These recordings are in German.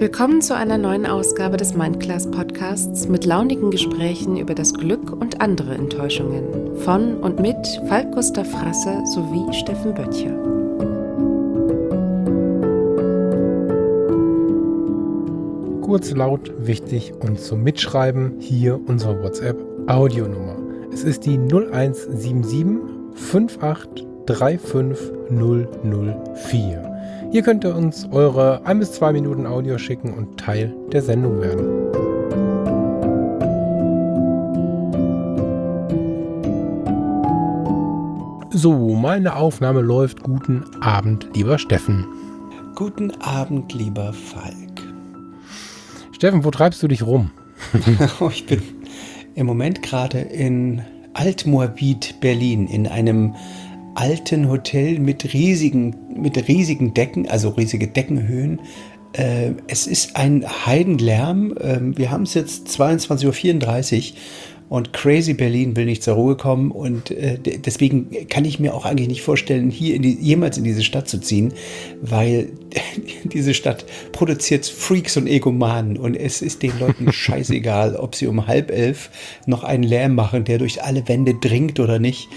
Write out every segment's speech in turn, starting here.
Willkommen zu einer neuen Ausgabe des Mindclass Podcasts mit launigen Gesprächen über das Glück und andere Enttäuschungen. Von und mit Falk Gustav Frasse sowie Steffen Böttcher. Kurz, laut, wichtig und zum Mitschreiben hier unsere WhatsApp-Audionummer. Es ist die 0177 58 35 004. Hier könnt ihr uns eure 1 bis 2 Minuten Audio schicken und Teil der Sendung werden. So, meine Aufnahme läuft. Guten Abend, lieber Steffen. Guten Abend, lieber Falk. Steffen, wo treibst du dich rum? Ich bin im Moment gerade in Altmoabit, Berlin, in einem alten Hotel mit riesigen Decken, also riesige Deckenhöhen. Es ist ein Heidenlärm. Wir haben es jetzt 22:34 Uhr und Crazy Berlin will nicht zur Ruhe kommen und deswegen kann ich mir auch eigentlich nicht vorstellen, jemals in diese Stadt zu ziehen, weil diese Stadt produziert Freaks und Egomanen und es ist den Leuten scheißegal, ob sie um 10:30 noch einen Lärm machen, der durch alle Wände dringt oder nicht.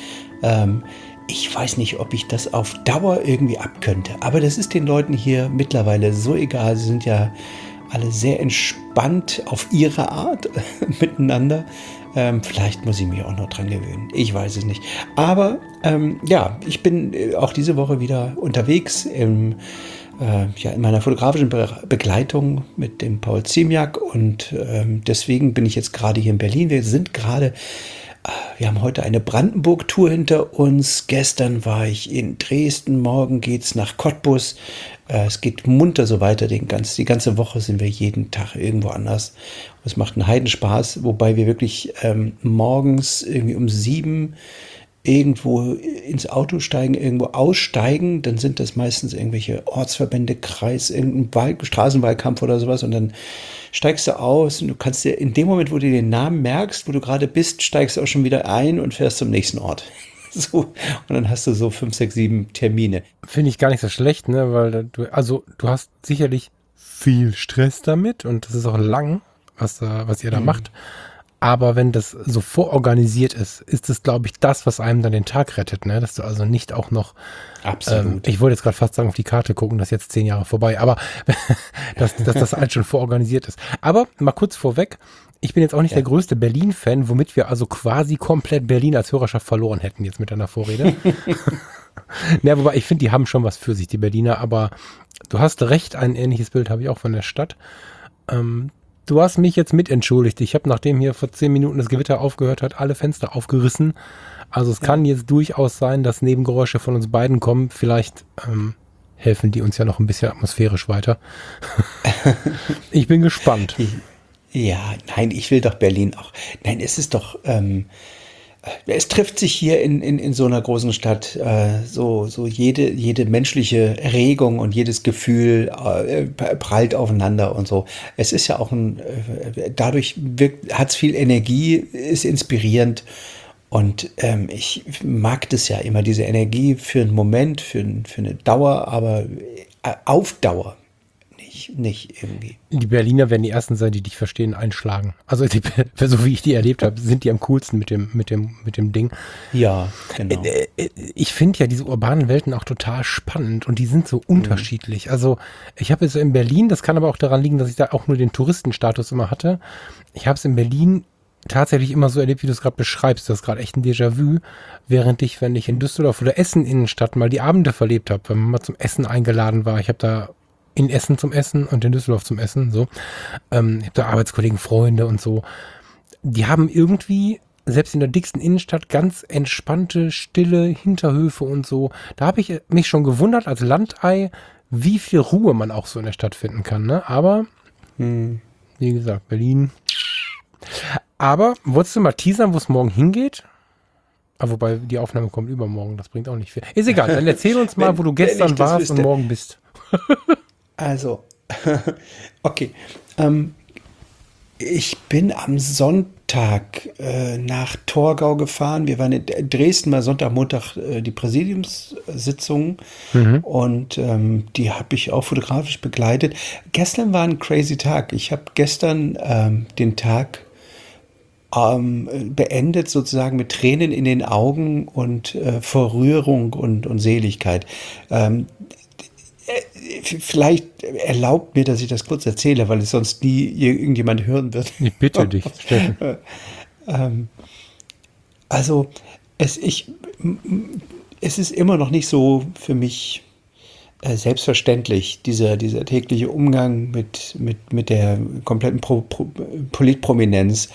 Ich weiß nicht, ob ich das auf Dauer irgendwie abkönnte, aber das ist den Leuten hier mittlerweile so egal. Sie sind ja alle sehr entspannt auf ihre Art miteinander. Vielleicht muss ich mich auch noch dran gewöhnen. Ich weiß es nicht. Aber ja, ich bin auch diese Woche wieder unterwegs in meiner fotografischen Begleitung mit dem Paul Ziemiak und deswegen bin ich jetzt gerade hier in Berlin. Wir haben heute eine Brandenburg-Tour hinter uns. Gestern war ich in Dresden, morgen geht's nach Cottbus. Es geht munter so weiter. Die ganze Woche sind wir jeden Tag irgendwo anders. Es macht einen Heidenspaß, wobei wir wirklich morgens irgendwie um 7 irgendwo ins Auto steigen, irgendwo aussteigen. Dann sind das meistens irgendwelche Ortsverbände, Kreis, irgendein Straßenwahlkampf oder sowas und dann steigst du aus und du kannst dir in dem Moment, wo du den Namen merkst, wo du gerade bist, steigst du auch schon wieder ein und fährst zum nächsten Ort. So, und dann hast du so 5, 6, 7 Termine. Finde ich gar nicht so schlecht, ne? Weil du hast sicherlich viel Stress damit und das ist auch lang, was ihr da macht. Aber wenn das so vororganisiert ist, ist es, glaube ich, das, was einem dann den Tag rettet, ne? Dass du also nicht auch noch, absolut. Ich wollte jetzt gerade fast sagen, auf die Karte gucken, das ist jetzt 10 Jahre vorbei, aber dass das alles schon vororganisiert ist. Aber mal kurz vorweg, ich bin jetzt auch nicht der größte Berlin-Fan, womit wir also quasi komplett Berlin als Hörerschaft verloren hätten jetzt mit deiner Vorrede. Ja, wobei ich finde, die haben schon was für sich, die Berliner, aber du hast recht, ein ähnliches Bild habe ich auch von der Stadt. Du hast mich jetzt mitentschuldigt. Ich habe, nachdem hier vor 10 Minuten das Gewitter aufgehört hat, alle Fenster aufgerissen. Also es kann jetzt durchaus sein, dass Nebengeräusche von uns beiden kommen. Vielleicht helfen die uns ja noch ein bisschen atmosphärisch weiter. Ich bin gespannt. Ja, nein, ich will doch Berlin auch. Nein, es ist doch, es trifft sich hier in so einer großen Stadt so jede menschliche Regung und jedes Gefühl prallt aufeinander und so. Es ist ja auch dadurch hat es viel Energie, ist inspirierend und ich mag das ja immer, diese Energie für einen Moment, für eine Dauer, aber auf Dauer. Nicht irgendwie. Die Berliner werden die ersten sein, die dich verstehen, einschlagen. Also so wie ich die erlebt habe, sind die am coolsten mit dem Ding. Ja, genau. Ich finde ja diese urbanen Welten auch total spannend und die sind so unterschiedlich. Also ich habe es in Berlin, das kann aber auch daran liegen, dass ich da auch nur den Touristenstatus immer hatte. Ich habe es in Berlin tatsächlich immer so erlebt, wie du es gerade beschreibst. Das ist gerade echt ein Déjà-vu, während wenn ich in Düsseldorf oder Essen Innenstadt mal die Abende verlebt habe, wenn man mal zum Essen eingeladen war. Ich habe da in Essen zum Essen und in Düsseldorf zum Essen, so. Ich habe da Arbeitskollegen, Freunde und so. Die haben irgendwie, selbst in der dicksten Innenstadt, ganz entspannte, stille Hinterhöfe und so. Da habe ich mich schon gewundert als Landei, wie viel Ruhe man auch so in der Stadt finden kann, ne? Aber, wie gesagt, Berlin. Aber, wolltest du mal teasern, wo es morgen hingeht? Ah, wobei, die Aufnahme kommt übermorgen, das bringt auch nicht viel. Ist egal, dann erzähl uns mal, wo du gestern warst und morgen bist. Also, okay. Ich bin am Sonntag Montag nach Torgau gefahren. Wir waren in Dresden mal Sonntag, Montag die Präsidiumssitzung und die habe ich auch fotografisch begleitet. Gestern war ein crazy Tag. Ich habe gestern den Tag beendet sozusagen mit Tränen in den Augen und vor Rührung und Seligkeit. Vielleicht erlaubt mir, dass ich das kurz erzähle, weil es sonst nie irgendjemand hören wird. Ich bitte dich, Steffen. Also es ist immer noch nicht so für mich selbstverständlich, dieser tägliche Umgang mit der kompletten Politprominenz,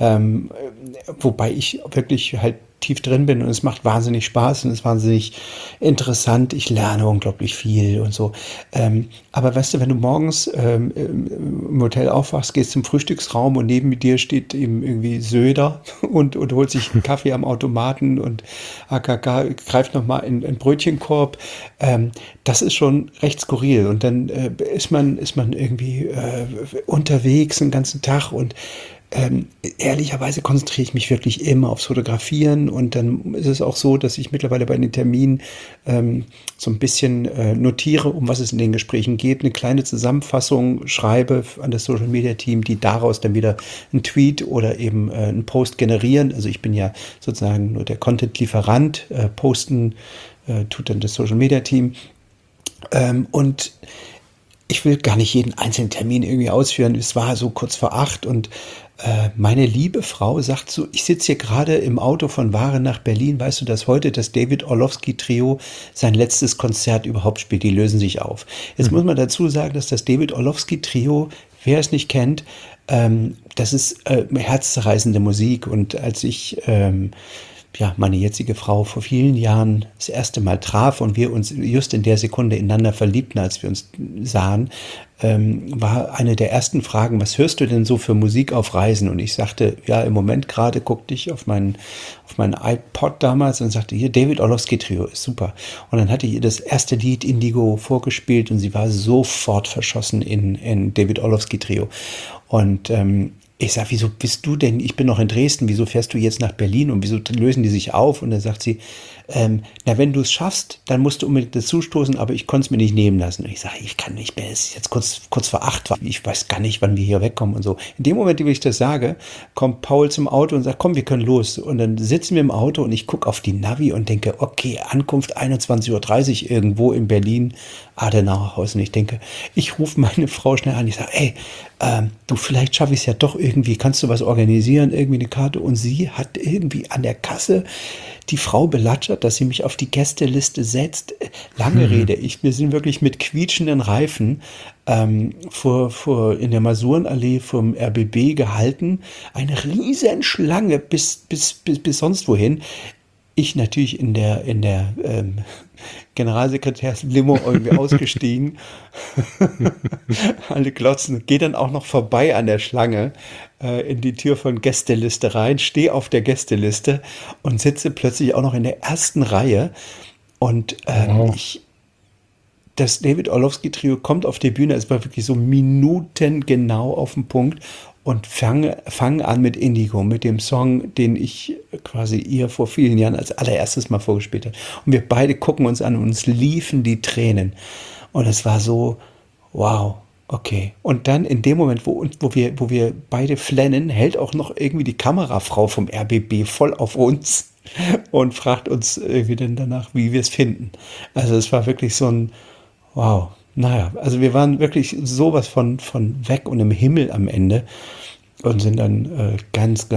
wobei ich wirklich halt tief drin bin und es macht wahnsinnig Spaß und es ist wahnsinnig interessant. Ich lerne unglaublich viel und so. Aber weißt du, wenn du morgens im Hotel aufwachst, gehst zum Frühstücksraum und neben dir steht eben irgendwie Söder und holt sich einen Kaffee am Automaten und AKK greift nochmal in einen Brötchenkorb. Das ist schon recht skurril. Und dann ist man irgendwie unterwegs den ganzen Tag und ehrlicherweise konzentriere ich mich wirklich immer aufs Fotografieren und dann ist es auch so, dass ich mittlerweile bei den Terminen so ein bisschen notiere, um was es in den Gesprächen geht, eine kleine Zusammenfassung schreibe an das Social Media Team, die daraus dann wieder einen Tweet oder eben einen Post generieren. Also ich bin ja sozusagen nur der Content-Lieferant, posten tut dann das Social Media Team und ich will gar nicht jeden einzelnen Termin irgendwie ausführen. Es war so kurz vor 8 und meine liebe Frau sagt so, ich sitze hier gerade im Auto von Waren nach Berlin. Weißt du, dass heute das David Orlowski Trio sein letztes Konzert überhaupt spielt? Die lösen sich auf. Jetzt muss man dazu sagen, dass das David Orlowski Trio, wer es nicht kennt, das ist herzzerreißende Musik. Und als ich meine jetzige Frau vor vielen Jahren das erste Mal traf und wir uns just in der Sekunde ineinander verliebten, als wir uns sahen, war eine der ersten Fragen, was hörst du denn so für Musik auf Reisen? Und ich sagte, ja, im Moment gerade guckte ich auf meinen iPod damals und sagte, hier, David Orlowski Trio ist super. Und dann hatte ich ihr das erste Lied Indigo vorgespielt und sie war sofort verschossen in David Orlowski Trio. Und ich sage, wieso bist du denn, ich bin noch in Dresden, wieso fährst du jetzt nach Berlin und wieso lösen die sich auf? Und dann sagt sie, wenn du es schaffst, dann musst du unbedingt dazu stoßen, aber ich konnte es mir nicht nehmen lassen. Und ich sage, ich kann nicht mehr, es ist jetzt kurz vor 8, ich weiß gar nicht, wann wir hier wegkommen und so. In dem Moment, wo ich das sage, kommt Paul zum Auto und sagt, komm, wir können los. Und dann sitzen wir im Auto und ich gucke auf die Navi und denke, okay, Ankunft 21:30 Uhr irgendwo in Berlin, Adenauerhaus. Und ich denke, ich rufe meine Frau schnell an, ich sage, ey, du, vielleicht schaffe ich es ja doch irgendwie, kannst du was organisieren, irgendwie eine Karte? Und sie hat irgendwie an der Kasse die Frau belatschert, dass sie mich auf die Gästeliste setzt. Lange Rede, wir sind wirklich mit quietschenden Reifen in der Masurenallee vom RBB gehalten. Eine riesen Schlange bis sonst wohin. Ich natürlich in der Generalsekretärslimo irgendwie ausgestiegen. Alle glotzen. Gehe dann auch noch vorbei an der Schlange in die Tür von Gästeliste rein, stehe auf der Gästeliste und sitze plötzlich auch noch in der ersten Reihe. Und das David Orlowski Trio kommt auf die Bühne, es war wirklich so minutengenau auf den Punkt und fangen an mit Indigo, mit dem Song, den ich quasi ihr vor vielen Jahren als allererstes mal vorgespielt habe. Und wir beide gucken uns an und uns liefen die Tränen. Und es war so, wow, okay. Und dann in dem Moment, wo wir beide flennen, hält auch noch irgendwie die Kamerafrau vom RBB voll auf uns und fragt uns irgendwie dann danach, wie wir es finden. Also es war wirklich so ein, wow. Naja, also wir waren wirklich sowas von weg und im Himmel am Ende und sind dann ganz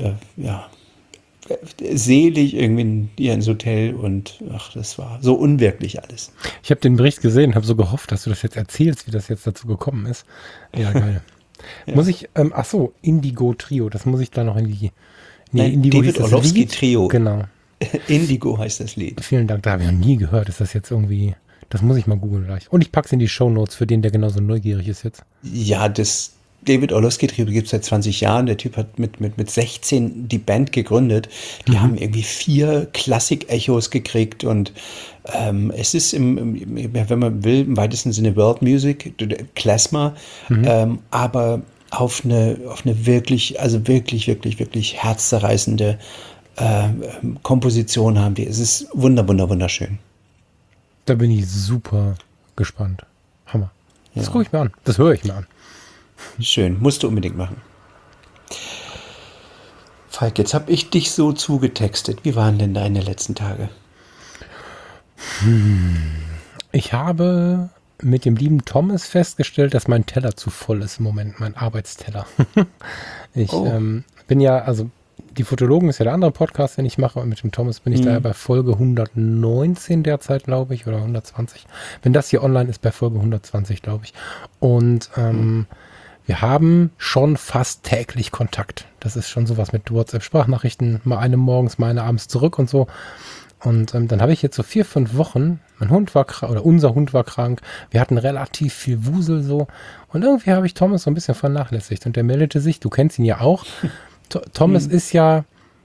selig irgendwie ins Hotel und das war so unwirklich alles. Ich habe den Bericht gesehen und habe so gehofft, dass du das jetzt erzählst, wie das jetzt dazu gekommen ist. Ja, geil. Ja. Muss ich, Indigo Trio, das muss ich da noch in die... Nee, Indigo David Orlowski Trio. Genau. Indigo heißt das Lied. Vielen Dank, da habe ich noch nie gehört. Ist das jetzt irgendwie... Das muss ich mal googeln gleich. Und ich packe es in die Shownotes für den, der genauso neugierig ist jetzt. Ja, das David Orlowski Trio gibt es seit 20 Jahren. Der Typ hat mit 16 die Band gegründet. Die haben irgendwie 4 Klassik-Echos gekriegt und es ist wenn man will, im weitesten Sinne World Music, Klezmer, aber auf eine wirklich, also wirklich, wirklich, wirklich herzzerreißende Komposition haben wir. Es ist wunderschön. Da bin ich super gespannt. Hammer. Das Ja. gucke ich mir an. Das höre ich mir an. Schön, musst du unbedingt machen. Falk, jetzt habe ich dich so zugetextet. Wie waren denn deine letzten Tage? Ich habe mit dem lieben Thomas festgestellt, dass mein Teller zu voll ist im Moment, mein Arbeitsteller. Ich bin ja, also die Fotologen ist ja der andere Podcast, den ich mache, und mit dem Thomas bin ich da ja bei Folge 119 derzeit, glaube ich, oder 120. Wenn das hier online ist, bei Folge 120, glaube ich. Und wir haben schon fast täglich Kontakt. Das ist schon sowas mit WhatsApp-Sprachnachrichten, mal eine morgens, mal eine abends zurück und so. Und dann habe ich jetzt so 4-5 Wochen, mein Hund war krank, oder unser Hund war krank, wir hatten relativ viel Wusel so. Und irgendwie habe ich Thomas so ein bisschen vernachlässigt. Und der meldete sich, du kennst ihn ja auch. Thomas ist ja,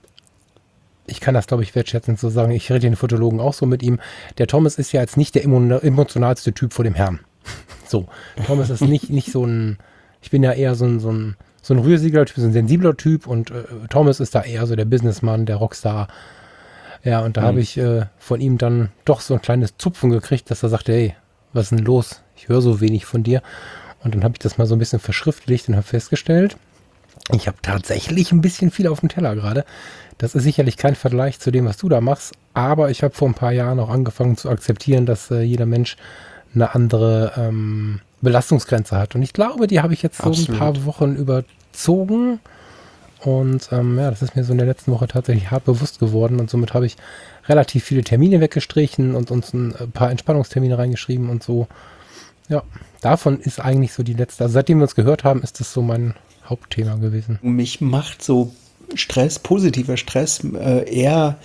ich kann das, glaube ich, wertschätzend so sagen, ich rede den Fotologen auch so mit ihm, der Thomas ist ja jetzt nicht der emotionalste Typ vor dem Herrn. So, Thomas ist nicht so ein, ich bin ja eher so ein rührsiger Typ, so ein sensibler Typ, und Thomas ist da eher so der Businessmann, der Rockstar. Ja, und da habe ich von ihm dann doch so ein kleines Zupfen gekriegt, dass er sagte, hey, was ist denn los? Ich höre so wenig von dir. Und dann habe ich das mal so ein bisschen verschriftlicht und habe festgestellt, ich habe tatsächlich ein bisschen viel auf dem Teller gerade. Das ist sicherlich kein Vergleich zu dem, was du da machst, aber ich habe vor ein paar Jahren auch angefangen zu akzeptieren, dass jeder Mensch eine andere Belastungsgrenze hat. Und ich glaube, die habe ich jetzt so ein paar Wochen überzogen. Und ja, das ist mir so in der letzten Woche tatsächlich hart bewusst geworden. Und somit habe ich relativ viele Termine weggestrichen und uns ein paar Entspannungstermine reingeschrieben und so. Ja, davon ist eigentlich so die letzte. Also seitdem wir uns gehört haben, ist das so mein Hauptthema gewesen. Mich macht so Stress, positiver Stress, eher,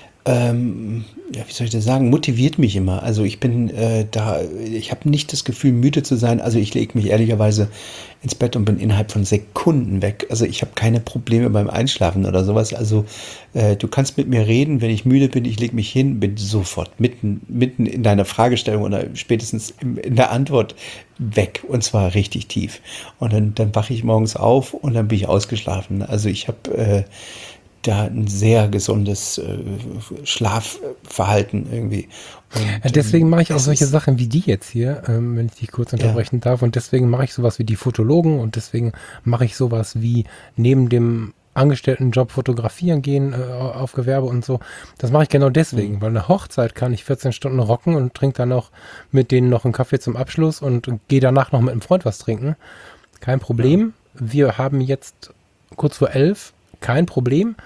ja, wie soll ich das sagen, motiviert mich immer. Also ich bin ich habe nicht das Gefühl, müde zu sein. Also ich lege mich ehrlicherweise ins Bett und bin innerhalb von Sekunden weg. Also ich habe keine Probleme beim Einschlafen oder sowas. Also du kannst mit mir reden, wenn ich müde bin, ich lege mich hin, bin sofort mitten in deiner Fragestellung oder spätestens in der Antwort weg, und zwar richtig tief. Und dann wache ich morgens auf und dann bin ich ausgeschlafen. Also ich habe da ein sehr gesundes Schlafverhalten irgendwie. Und, deswegen mache ich auch solche Sachen wie die jetzt hier, wenn ich dich kurz unterbrechen darf. Und deswegen mache ich sowas wie die Fotologen, und deswegen mache ich sowas wie neben dem Angestelltenjob fotografieren gehen auf Gewerbe und so. Das mache ich genau deswegen, weil eine Hochzeit kann ich 14 Stunden rocken und trinke dann noch mit denen noch einen Kaffee zum Abschluss und gehe danach noch mit einem Freund was trinken. Kein Problem. Wir haben jetzt kurz vor 11, kein Problem.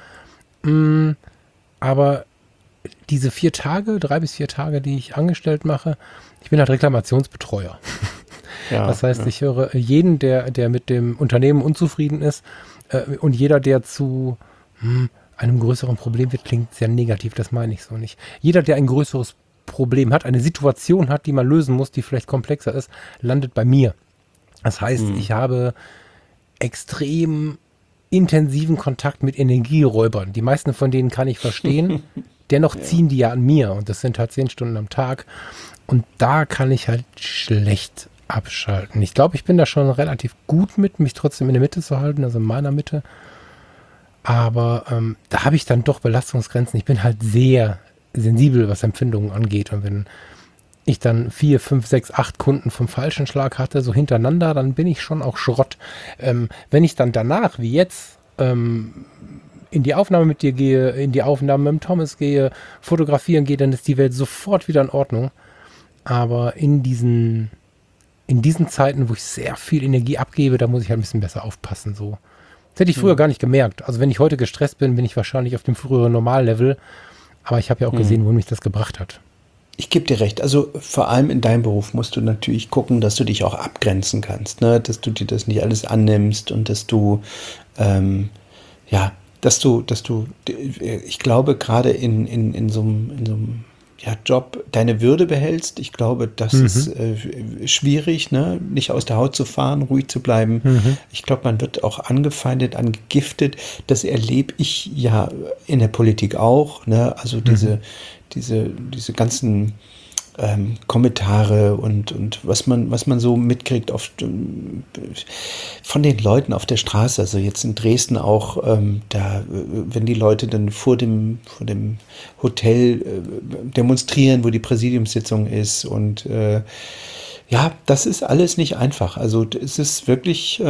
Aber diese 4 Tage, 3 bis 4 Tage, die ich angestellt mache, ich bin halt Reklamationsbetreuer. Ja, das heißt, ich höre jeden, der mit dem Unternehmen unzufrieden ist, und jeder, der zu einem größeren Problem wird, klingt sehr negativ, das meine ich so nicht. Jeder, der ein größeres Problem hat, eine Situation hat, die man lösen muss, die vielleicht komplexer ist, landet bei mir. Das heißt, ich habe extrem intensiven Kontakt mit Energieräubern. Die meisten von denen kann ich verstehen. Dennoch ziehen die ja an mir, und das sind halt 10 Stunden am Tag. Und da kann ich halt schlecht abschalten. Ich glaube, ich bin da schon relativ gut mit, mich trotzdem in der Mitte zu halten, also in meiner Mitte. Aber da habe ich dann doch Belastungsgrenzen. Ich bin halt sehr sensibel, was Empfindungen angeht. Und wenn ich dann 4, 5, 6, 8 Kunden vom falschen Schlag hatte, so hintereinander, dann bin ich schon auch Schrott. Wenn ich dann danach, wie jetzt, in die Aufnahme mit dir gehe, in die Aufnahme mit dem Thomas gehe, fotografieren gehe, dann ist die Welt sofort wieder in Ordnung. Aber in diesen Zeiten, wo ich sehr viel Energie abgebe, da muss ich halt ein bisschen besser aufpassen. So. Das hätte ich früher gar nicht gemerkt. Also wenn ich heute gestresst bin, bin ich wahrscheinlich auf dem früheren Normallevel. Aber ich habe ja auch gesehen, wo mich das gebracht hat. Ich gebe dir recht. Also vor allem in deinem Beruf musst du natürlich gucken, dass du dich auch abgrenzen kannst, ne? Dass du dir das nicht alles annimmst und dass du, ich glaube, gerade in so einem Job deine Würde behältst. Ich glaube, das ist schwierig, ne? Nicht aus der Haut zu fahren, ruhig zu bleiben. Ich glaube, man wird auch angefeindet, angegiftet. Das erlebe ich ja in der Politik auch, ne? Also diese ganzen Kommentare und was man so mitkriegt von den Leuten auf der Straße. Also jetzt in Dresden auch, wenn die Leute dann vor dem Hotel demonstrieren, wo die Präsidiumssitzung ist und ja, das ist alles nicht einfach. Also es ist wirklich,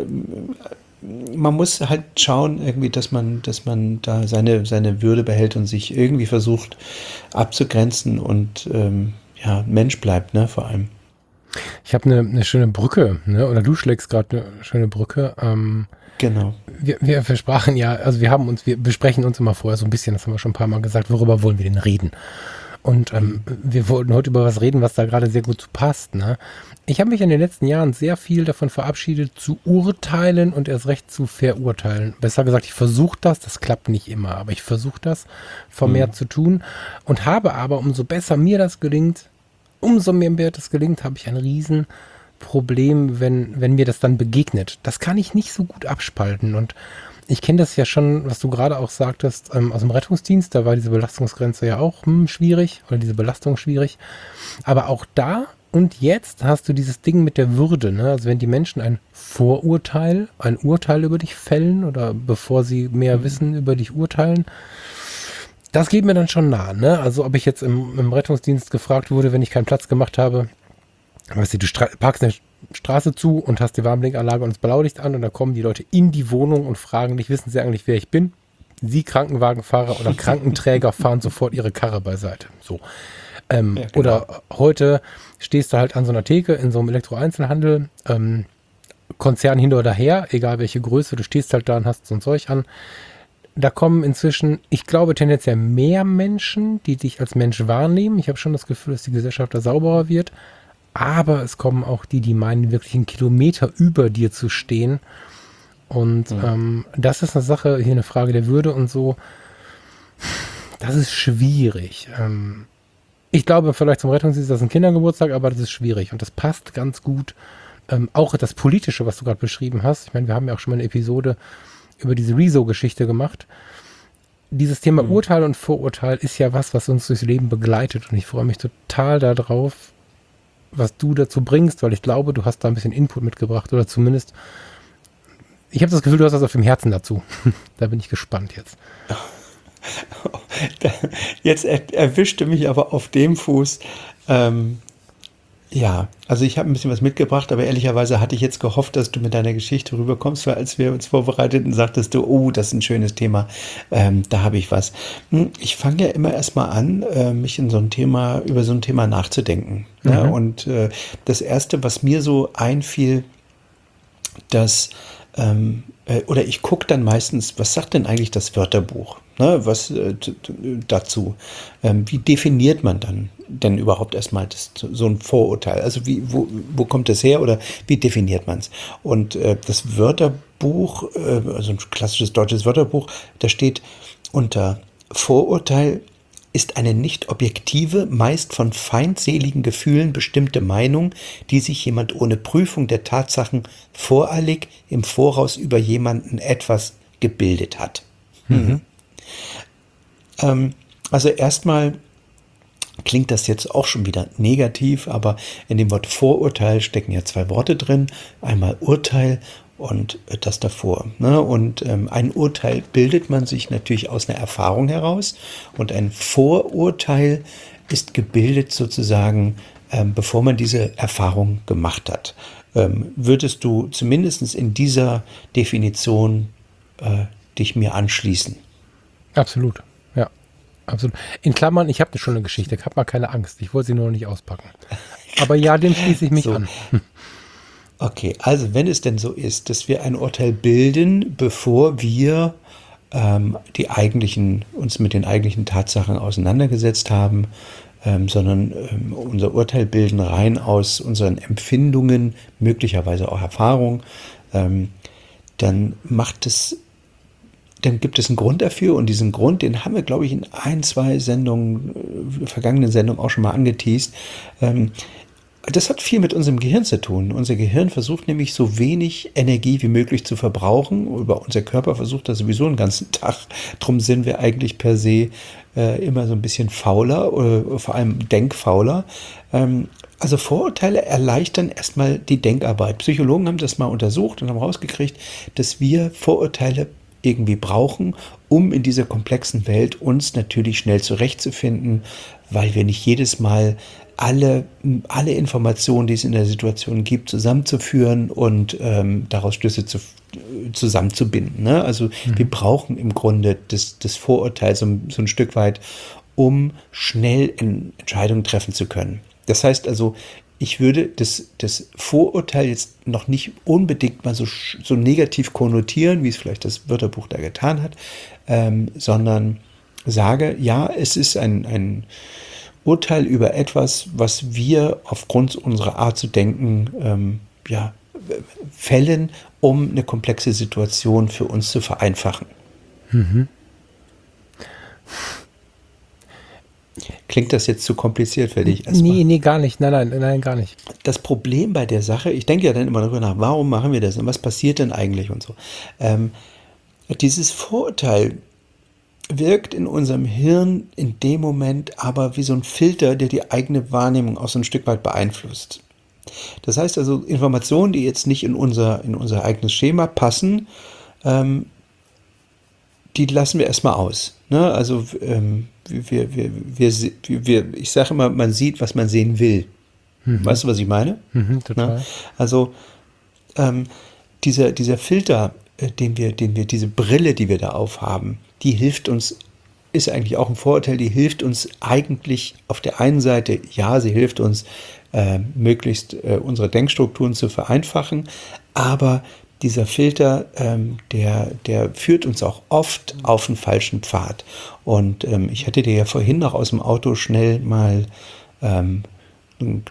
man muss halt schauen, irgendwie, dass man da seine Würde behält und sich irgendwie versucht abzugrenzen und ja, Mensch bleibt, ne, vor allem. Ich habe eine schöne Brücke, ne? Oder du schlägst gerade eine schöne Brücke. Genau. Wir versprachen ja, also wir besprechen uns immer vorher so ein bisschen, das haben wir schon ein paar Mal gesagt, worüber wollen wir denn reden? Und wir wollten heute über was reden, was da gerade sehr gut zu passt. Ne? Ich habe mich in den letzten Jahren sehr viel davon verabschiedet, zu urteilen und erst recht zu verurteilen. Besser gesagt, ich versuche das klappt nicht immer, aber ich versuche das vermehrt zu tun und habe aber, umso besser mir das gelingt, umso mehr mir das gelingt, habe ich ein Riesenproblem, wenn mir das dann begegnet. Das kann ich nicht so gut abspalten und ich kenne das ja schon, was du gerade auch sagtest, aus dem Rettungsdienst, da war diese Belastungsgrenze ja auch schwierig oder diese Belastung schwierig. Aber auch da und jetzt hast du dieses Ding mit der Würde. Ne? Also wenn die Menschen ein Urteil über dich fällen oder bevor sie mehr wissen, über dich urteilen, das geht mir dann schon nah. Ne? Also ob ich jetzt im Rettungsdienst gefragt wurde, wenn ich keinen Platz gemacht habe, weißt du parkst eine Straße zu und hast die Warnblinkanlage und das Blaulicht an und da kommen die Leute in die Wohnung und fragen dich, wissen sie eigentlich, wer ich bin? Sie Krankenwagenfahrer oder Krankenträger fahren sofort ihre Karre beiseite. So. Ja, genau. Oder heute stehst du halt an so einer Theke in so einem Elektroeinzelhandel, Konzern hin oder her, egal welche Größe, du stehst halt da und hast so ein Zeug an. Da kommen inzwischen, ich glaube, tendenziell mehr Menschen, die dich als Mensch wahrnehmen. Ich habe schon das Gefühl, dass die Gesellschaft da sauberer wird. Aber es kommen auch die meinen, wirklich einen Kilometer über dir zu stehen. Und das ist eine Sache, hier eine Frage der Würde und so. Das ist schwierig. Ich glaube, vielleicht zum Rettungsdienst ist das ein Kindergeburtstag, aber das ist schwierig. Und das passt ganz gut. Auch das Politische, was du gerade beschrieben hast. Ich meine, wir haben ja auch schon mal eine Episode über diese Rezo-Geschichte gemacht. Dieses Thema Urteil und Vorurteil ist ja was uns durchs Leben begleitet. Und ich freue mich total darauf, was du dazu bringst, weil ich glaube, du hast da ein bisschen Input mitgebracht oder zumindest, ich habe das Gefühl, du hast das auf dem Herzen dazu. Da bin ich gespannt jetzt. Jetzt erwischte mich aber auf dem Fuß. Ja, also ich habe ein bisschen was mitgebracht, aber ehrlicherweise hatte ich jetzt gehofft, dass du mit deiner Geschichte rüberkommst, weil als wir uns vorbereiteten, sagtest du, oh, das ist ein schönes Thema, da habe ich was. Ich fange ja immer erstmal an, mich über so ein Thema nachzudenken. Mhm. Ja, und das Erste, was mir so einfiel, dass oder ich gucke dann meistens, was sagt denn eigentlich das Wörterbuch? Ne, was dazu? Wie definiert man dann denn überhaupt erstmal so ein Vorurteil? Also wo kommt das her oder wie definiert man es? Und das Wörterbuch, also ein klassisches deutsches Wörterbuch, da steht unter Vorurteil ist eine nicht objektive, meist von feindseligen Gefühlen bestimmte Meinung, die sich jemand ohne Prüfung der Tatsachen voreilig im Voraus über jemanden etwas gebildet hat. Mhm. Also erstmal klingt das jetzt auch schon wieder negativ, aber in dem Wort Vorurteil stecken ja zwei Worte drin. Einmal Urteil und das davor. Ne? Und ein Urteil bildet man sich natürlich aus einer Erfahrung heraus und ein Vorurteil ist gebildet sozusagen, bevor man diese Erfahrung gemacht hat. Würdest du zumindest in dieser Definition dich mir anschließen? Absolut, ja, absolut. In Klammern, ich habe schon eine Geschichte, hab mal keine Angst, ich wollte sie nur noch nicht auspacken. Aber ja, dem schließe ich mich an. Okay, also wenn es denn so ist, dass wir ein Urteil bilden, bevor wir uns mit den eigentlichen Tatsachen auseinandergesetzt haben, sondern unser Urteil bilden rein aus unseren Empfindungen, möglicherweise auch Erfahrung, dann gibt es einen Grund dafür und diesen Grund, den haben wir, glaube ich, in 1, 2 vergangenen Sendungen auch schon mal angeteast. Das hat viel mit unserem Gehirn zu tun. Unser Gehirn versucht nämlich so wenig Energie wie möglich zu verbrauchen. Unser Körper versucht das sowieso den ganzen Tag. Drum sind wir eigentlich per se immer so ein bisschen fauler, oder vor allem denkfauler. Also Vorurteile erleichtern erstmal die Denkarbeit. Psychologen haben das mal untersucht und haben rausgekriegt, dass wir Vorurteile irgendwie brauchen, um in dieser komplexen Welt uns natürlich schnell zurechtzufinden, weil wir nicht jedes Mal alle Informationen, die es in der Situation gibt, zusammenzuführen und daraus Schlüsse zusammenzubinden. Ne? Also wir brauchen im Grunde das Vorurteil so ein Stück weit, um schnell Entscheidungen treffen zu können. Das heißt also, ich würde das Vorurteil jetzt noch nicht unbedingt mal so negativ konnotieren, wie es vielleicht das Wörterbuch da getan hat, sondern sage, ja, es ist ein Urteil über etwas, was wir aufgrund unserer Art zu denken fällen, um eine komplexe Situation für uns zu vereinfachen. Mhm. Klingt das jetzt zu kompliziert für dich? Nee, gar nicht. Nein, gar nicht. Das Problem bei der Sache, ich denke ja dann immer darüber nach, warum machen wir das und was passiert denn eigentlich und so. Dieses Vorurteil wirkt in unserem Hirn in dem Moment aber wie so ein Filter, der die eigene Wahrnehmung auch so ein Stück weit beeinflusst. Das heißt also, Informationen, die jetzt nicht in unser eigenes Schema passen, die lassen wir erstmal aus. Ne? Also ich sage immer, man sieht, was man sehen will. Mhm. Weißt du, was ich meine? Total. Ne? Also dieser Filter, den wir, diese Brille, die wir da aufhaben, die hilft uns, ist eigentlich auch ein Vorurteil, die hilft uns eigentlich auf der einen Seite, ja, sie hilft uns, möglichst unsere Denkstrukturen zu vereinfachen, aber dieser Filter, der führt uns auch oft auf den falschen Pfad. Und ich hatte dir ja vorhin noch aus dem Auto schnell mal eine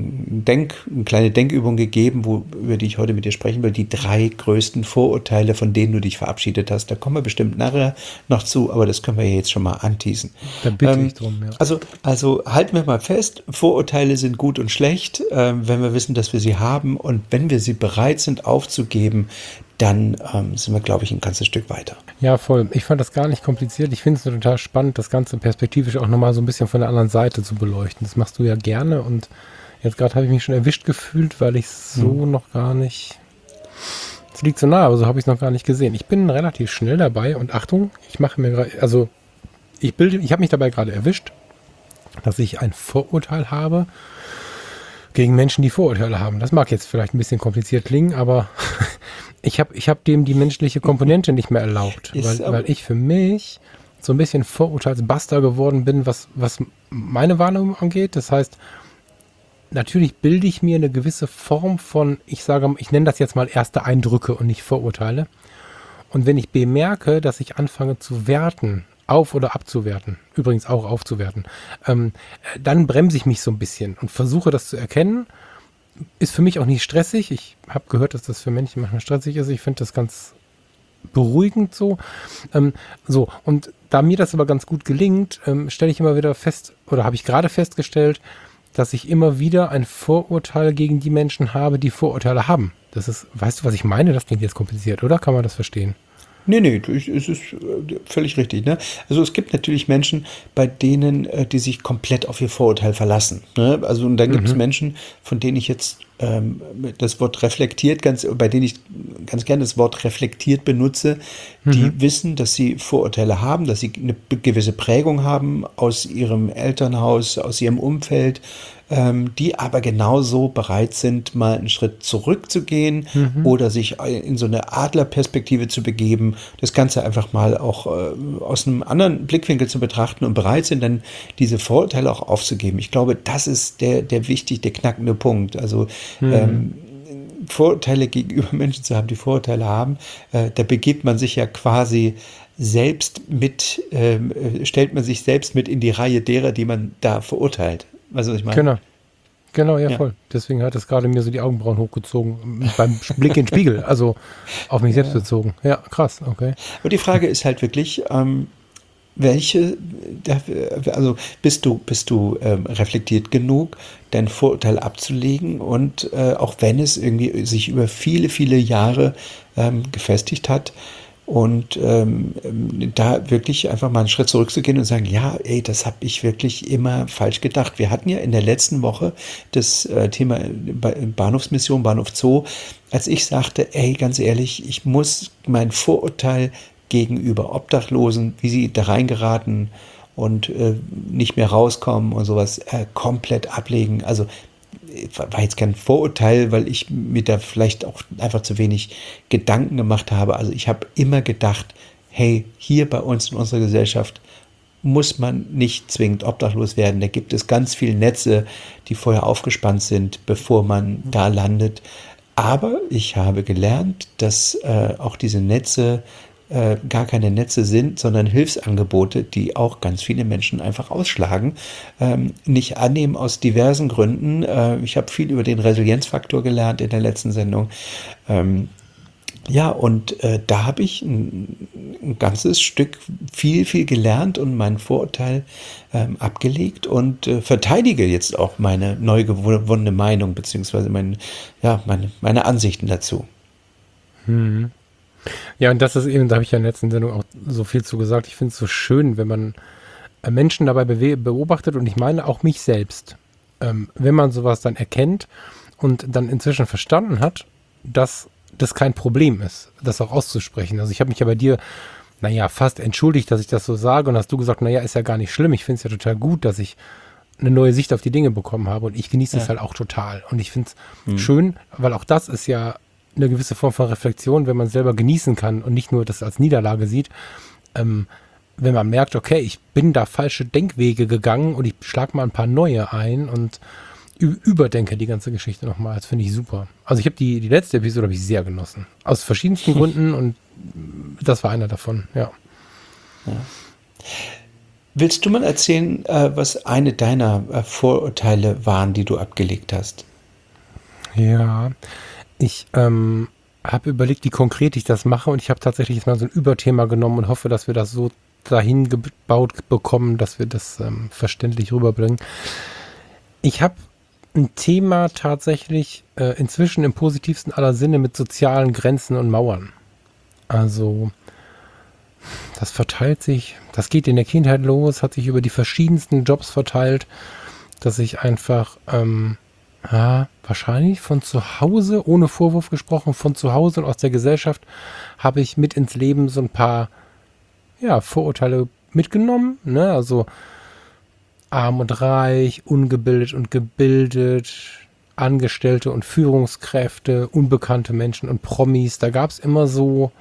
kleine Denkübung gegeben, über die ich heute mit dir sprechen will, die 3 größten Vorurteile, von denen du dich verabschiedet hast. Da kommen wir bestimmt nachher noch zu, aber das können wir ja jetzt schon mal anteasen. Da bitte ich drum, ja. Also halten wir mal fest, Vorurteile sind gut und schlecht, wenn wir wissen, dass wir sie haben, und wenn wir sie bereit sind aufzugeben, dann sind wir, glaube ich, ein ganzes Stück weiter. Ja, voll. Ich fand das gar nicht kompliziert. Ich finde es total spannend, das Ganze perspektivisch auch nochmal so ein bisschen von der anderen Seite zu beleuchten. Das machst du ja gerne, und jetzt gerade habe ich mich schon erwischt gefühlt, weil ich so noch gar nicht... Es liegt so nah, aber so habe ich es noch gar nicht gesehen. Ich bin relativ schnell dabei, und Achtung, ich mache mir gerade... Also, ich habe mich dabei gerade erwischt, dass ich ein Vorurteil habe gegen Menschen, die Vorurteile haben. Das mag jetzt vielleicht ein bisschen kompliziert klingen, aber... Ich hab dem die menschliche Komponente nicht mehr erlaubt, weil ich für mich so ein bisschen Vorurteilsbuster geworden bin, was meine Wahrnehmung angeht. Das heißt, natürlich bilde ich mir eine gewisse Form von, ich nenne das jetzt mal erste Eindrücke und nicht Vorurteile. Und wenn ich bemerke, dass ich anfange zu werten, auf- oder abzuwerten, übrigens auch aufzuwerten, dann bremse ich mich so ein bisschen und versuche das zu erkennen. Ist für mich auch nicht stressig. Ich habe gehört, dass das für Menschen manchmal stressig ist. Ich finde das ganz beruhigend so. Und da mir das aber ganz gut gelingt, stelle ich immer wieder fest, oder habe ich gerade festgestellt, dass ich immer wieder ein Vorurteil gegen die Menschen habe, die Vorurteile haben. Das ist, weißt du, was ich meine? Das klingt jetzt kompliziert, oder? Kann man das verstehen? Nee, es ist völlig richtig. Ne? Also es gibt natürlich Menschen, bei denen, die sich komplett auf ihr Vorurteil verlassen. Ne? Also und dann gibt es Menschen, von denen ich jetzt das Wort reflektiert, bei denen ich ganz gerne das Wort reflektiert benutze, die wissen, dass sie Vorurteile haben, dass sie eine gewisse Prägung haben aus ihrem Elternhaus, aus ihrem Umfeld, die aber genauso bereit sind, mal einen Schritt zurückzugehen oder sich in so eine Adlerperspektive zu begeben, das Ganze einfach mal auch aus einem anderen Blickwinkel zu betrachten und bereit sind, dann diese Vorurteile auch aufzugeben. Ich glaube, das ist der knackende Punkt. Also Vorurteile gegenüber Menschen zu haben, die Vorurteile haben, da begibt man sich ja quasi stellt man sich selbst mit in die Reihe derer, die man da verurteilt. Weißt du, was ich meine? Genau, ja, voll. Deswegen hat es gerade mir so die Augenbrauen hochgezogen, beim Blick in den Spiegel, also auf mich selbst bezogen. Ja, krass, okay. Und die Frage ist halt wirklich, also bist du reflektiert genug, dein Vorurteil abzulegen und auch wenn es irgendwie sich über viele, viele Jahre gefestigt hat und da wirklich einfach mal einen Schritt zurückzugehen und sagen, ja, ey, das habe ich wirklich immer falsch gedacht. Wir hatten ja in der letzten Woche das Thema Bahnhofsmission, Bahnhof Zoo, als ich sagte, ey, ganz ehrlich, ich muss mein Vorurteil gegenüber Obdachlosen, wie sie da reingeraten und nicht mehr rauskommen und sowas, komplett ablegen. Also war jetzt kein Vorurteil, weil ich mir da vielleicht auch einfach zu wenig Gedanken gemacht habe. Also ich habe immer gedacht, hey, hier bei uns in unserer Gesellschaft muss man nicht zwingend obdachlos werden. Da gibt es ganz viele Netze, die vorher aufgespannt sind, bevor man da landet. Aber ich habe gelernt, dass auch diese Netze gar keine Netze sind, sondern Hilfsangebote, die auch ganz viele Menschen einfach ausschlagen, nicht annehmen aus diversen Gründen. Ich habe viel über den Resilienzfaktor gelernt in der letzten Sendung. Ja, und da habe ich ein ganzes Stück viel gelernt und mein Vorurteil abgelegt und verteidige jetzt auch meine neu gewonnene Meinung beziehungsweise meine Ansichten dazu. Ja, und das ist eben, da habe ich ja in der letzten Sendung auch so viel zu gesagt, ich finde es so schön, wenn man Menschen dabei beobachtet und ich meine auch mich selbst, wenn man sowas dann erkennt und dann inzwischen verstanden hat, dass das kein Problem ist, das auch auszusprechen. Also ich habe mich ja bei dir, fast entschuldigt, dass ich das so sage und hast du gesagt, ist ja gar nicht schlimm, ich finde es ja total gut, dass ich eine neue Sicht auf die Dinge bekommen habe und ich genieße es halt auch total und ich finde es schön, weil auch das ist ja eine gewisse Form von Reflexion, wenn man es selber genießen kann und nicht nur das als Niederlage sieht, wenn man merkt, okay, ich bin da falsche Denkwege gegangen und ich schlage mal ein paar neue ein und überdenke die ganze Geschichte nochmal. Das finde ich super. Also ich habe die letzte Episode habe ich sehr genossen. Aus verschiedensten Gründen und das war einer davon, ja. Willst du mal erzählen, was eine deiner Vorurteile waren, die du abgelegt hast? Ja, ich habe überlegt, wie konkret ich das mache und ich habe tatsächlich jetzt mal so ein Überthema genommen und hoffe, dass wir das so dahin gebaut bekommen, dass wir das verständlich rüberbringen. Ich habe ein Thema tatsächlich inzwischen im positivsten aller Sinne mit sozialen Grenzen und Mauern. Also das verteilt sich, das geht in der Kindheit los, hat sich über die verschiedensten Jobs verteilt, dass ich einfach wahrscheinlich von zu Hause, ohne Vorwurf gesprochen, von zu Hause und aus der Gesellschaft habe ich mit ins Leben so ein paar Vorurteile mitgenommen, ne? Also arm und reich, ungebildet und gebildet, Angestellte und Führungskräfte, unbekannte Menschen und Promis, da gab es immer so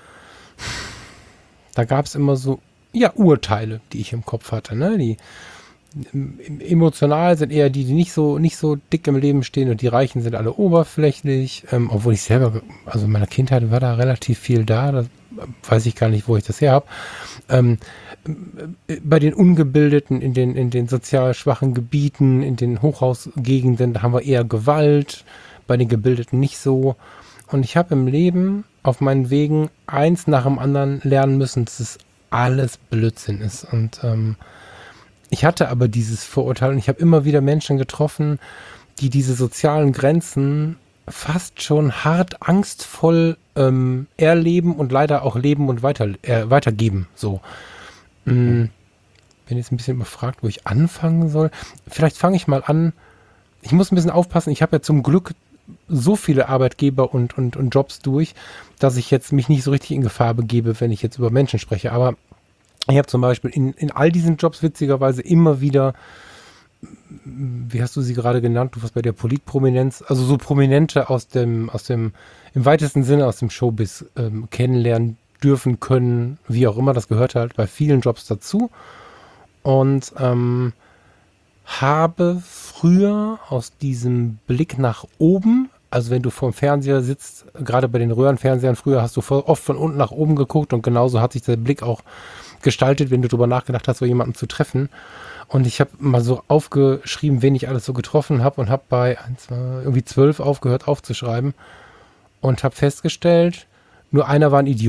Urteile, die ich im Kopf hatte, ne? Die emotional sind eher die nicht so dick im Leben stehen und die Reichen sind alle oberflächlich, obwohl ich selber, also in meiner Kindheit war da relativ viel da weiß ich gar nicht, wo ich das her habe. Bei den Ungebildeten in den sozial schwachen Gebieten, in den Hochhausgegenden, da haben wir eher Gewalt, bei den Gebildeten nicht so. Und ich habe im Leben auf meinen Wegen eins nach dem anderen lernen müssen, dass es alles Blödsinn ist. Und ich hatte aber dieses Vorurteil und ich habe immer wieder Menschen getroffen, die diese sozialen Grenzen fast schon hart angstvoll erleben und leider auch leben und weitergeben. So. Bin jetzt ein bisschen überfragt, wo ich anfangen soll. Vielleicht fange ich mal an. Ich muss ein bisschen aufpassen. Ich habe ja zum Glück so viele Arbeitgeber und Jobs durch, dass ich jetzt mich nicht so richtig in Gefahr begebe, wenn ich jetzt über Menschen spreche. Aber ich habe zum Beispiel in all diesen Jobs witzigerweise immer wieder, wie hast du sie gerade genannt, du warst bei der Politprominenz, also so Prominente aus dem im weitesten Sinne aus dem Showbiz kennenlernen dürfen können, wie auch immer, das gehört halt bei vielen Jobs dazu. Und habe früher aus diesem Blick nach oben, also wenn du vorm Fernseher sitzt, gerade bei den Röhrenfernsehern früher hast du oft von unten nach oben geguckt und genauso hat sich der Blick auch gestaltet, wenn du drüber nachgedacht hast, so jemanden zu treffen. Und ich habe mal so aufgeschrieben, wen ich alles so getroffen habe und habe bei 12 aufgehört aufzuschreiben und habe festgestellt, nur einer war ein Idiot.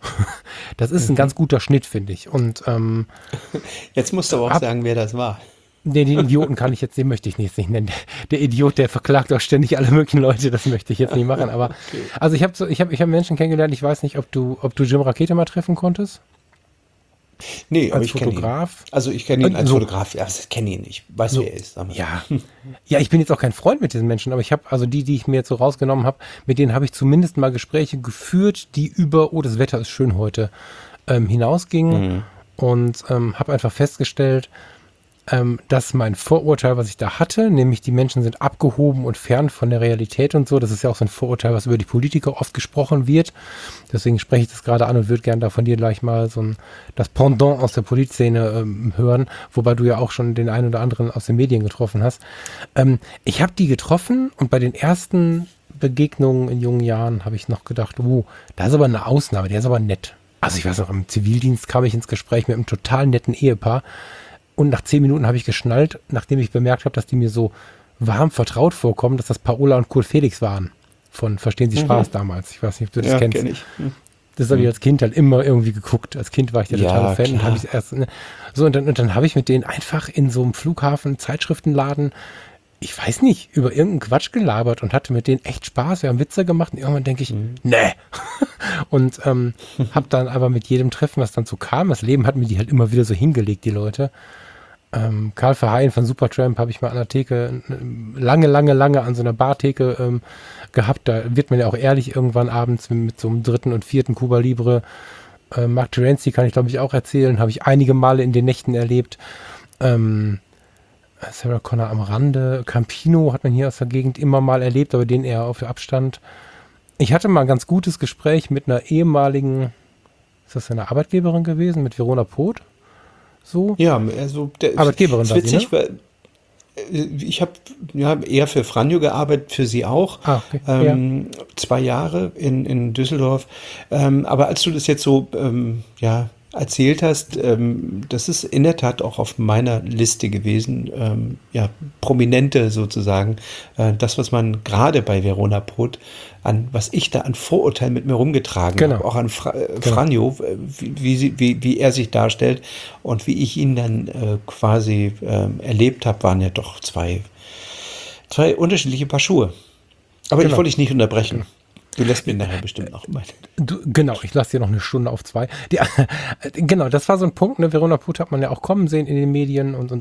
Das ist ein ganz guter Schnitt, finde ich. Und Jetzt musst du aber auch sagen, wer das war. den Idioten kann ich jetzt, den möchte ich nicht nennen. Der Idiot, der verklagt auch ständig alle möglichen Leute, das möchte ich jetzt nicht machen. Aber Okay. also ich habe Menschen kennengelernt, ich weiß nicht, ob du Jim Rakete mal treffen konntest. Nee, aber Als ich kenne ihn. Fotograf. Also ich kenne ihn als So. Fotograf. Ja, ich kenne ihn. Ich weiß, wer er ist. Aber Ja, ich bin jetzt auch kein Freund mit diesen Menschen, aber ich habe, also die ich mir jetzt so rausgenommen habe, mit denen habe ich zumindest mal Gespräche geführt, die über, oh, das Wetter ist schön heute, hinausgingen und habe einfach festgestellt, dass mein Vorurteil, was ich da hatte, nämlich die Menschen sind abgehoben und fern von der Realität und so, das ist ja auch so ein Vorurteil, was über die Politiker oft gesprochen wird. Deswegen spreche ich das gerade an und würde gerne da von dir gleich mal das Pendant aus der Politszene hören, wobei du ja auch schon den einen oder anderen aus den Medien getroffen hast. Ich habe die getroffen und bei den ersten Begegnungen in jungen Jahren habe ich noch gedacht, da ist aber eine Ausnahme, der ist aber nett. Also ich weiß noch, im Zivildienst kam ich ins Gespräch mit einem total netten Ehepaar. Und nach 10 Minuten habe ich geschnallt, nachdem ich bemerkt habe, dass die mir so warm vertraut vorkommen, dass das Paola und Kurt Felix waren. Von Verstehen Sie Spaß damals. Ich weiß nicht, ob du das kennst. Kenn ich. Das habe ich als Kind halt immer irgendwie geguckt. Als Kind war ich der totale Ja, Fan. Und klar. habe ich erst, so, und dann habe ich mit denen einfach in so einem Flughafen-Zeitschriftenladen, ich weiß nicht, über irgendeinen Quatsch gelabert und hatte mit denen echt Spaß. Wir haben Witze gemacht und irgendwann denke ich, nee. Und habe dann aber mit jedem Treffen, was dann so kam, das Leben hat mir die halt immer wieder so hingelegt, die Leute. Karl Verheyen von Supertramp habe ich mal an der Theke lange an so einer Bartheke gehabt. Da wird man ja auch ehrlich irgendwann abends mit so einem 3. und 4. Cuba Libre. Mark Terenzi kann ich, glaube ich, auch erzählen. Habe ich einige Male in den Nächten erlebt. Sarah Connor am Rande. Campino hat man hier aus der Gegend immer mal erlebt, aber den eher auf Abstand. Ich hatte mal ein ganz gutes Gespräch mit einer ehemaligen, ist das eine Arbeitgeberin gewesen, mit Verona Poth? So? Ja, also Arbeitgeberin ist war sie, witzig, weil ich habe eher für Franjo gearbeitet, für sie auch. Okay. 2 Jahre in Düsseldorf. Aber als du das jetzt so erzählt hast, das ist in der Tat auch auf meiner Liste gewesen. Prominente sozusagen. Das, was man gerade bei Verona Poth was ich da an Vorurteilen mit mir rumgetragen habe, auch an Franjo, wie er sich darstellt und wie ich ihn dann quasi erlebt habe, waren ja doch zwei unterschiedliche Paar Schuhe. Aber ich wollte dich nicht unterbrechen. Du lässt mir nachher bestimmt noch mal. Genau, ich lasse dir noch eine Stunde auf 2. Genau, das war so ein Punkt, ne? Verona Poth hat man ja auch kommen sehen in den Medien und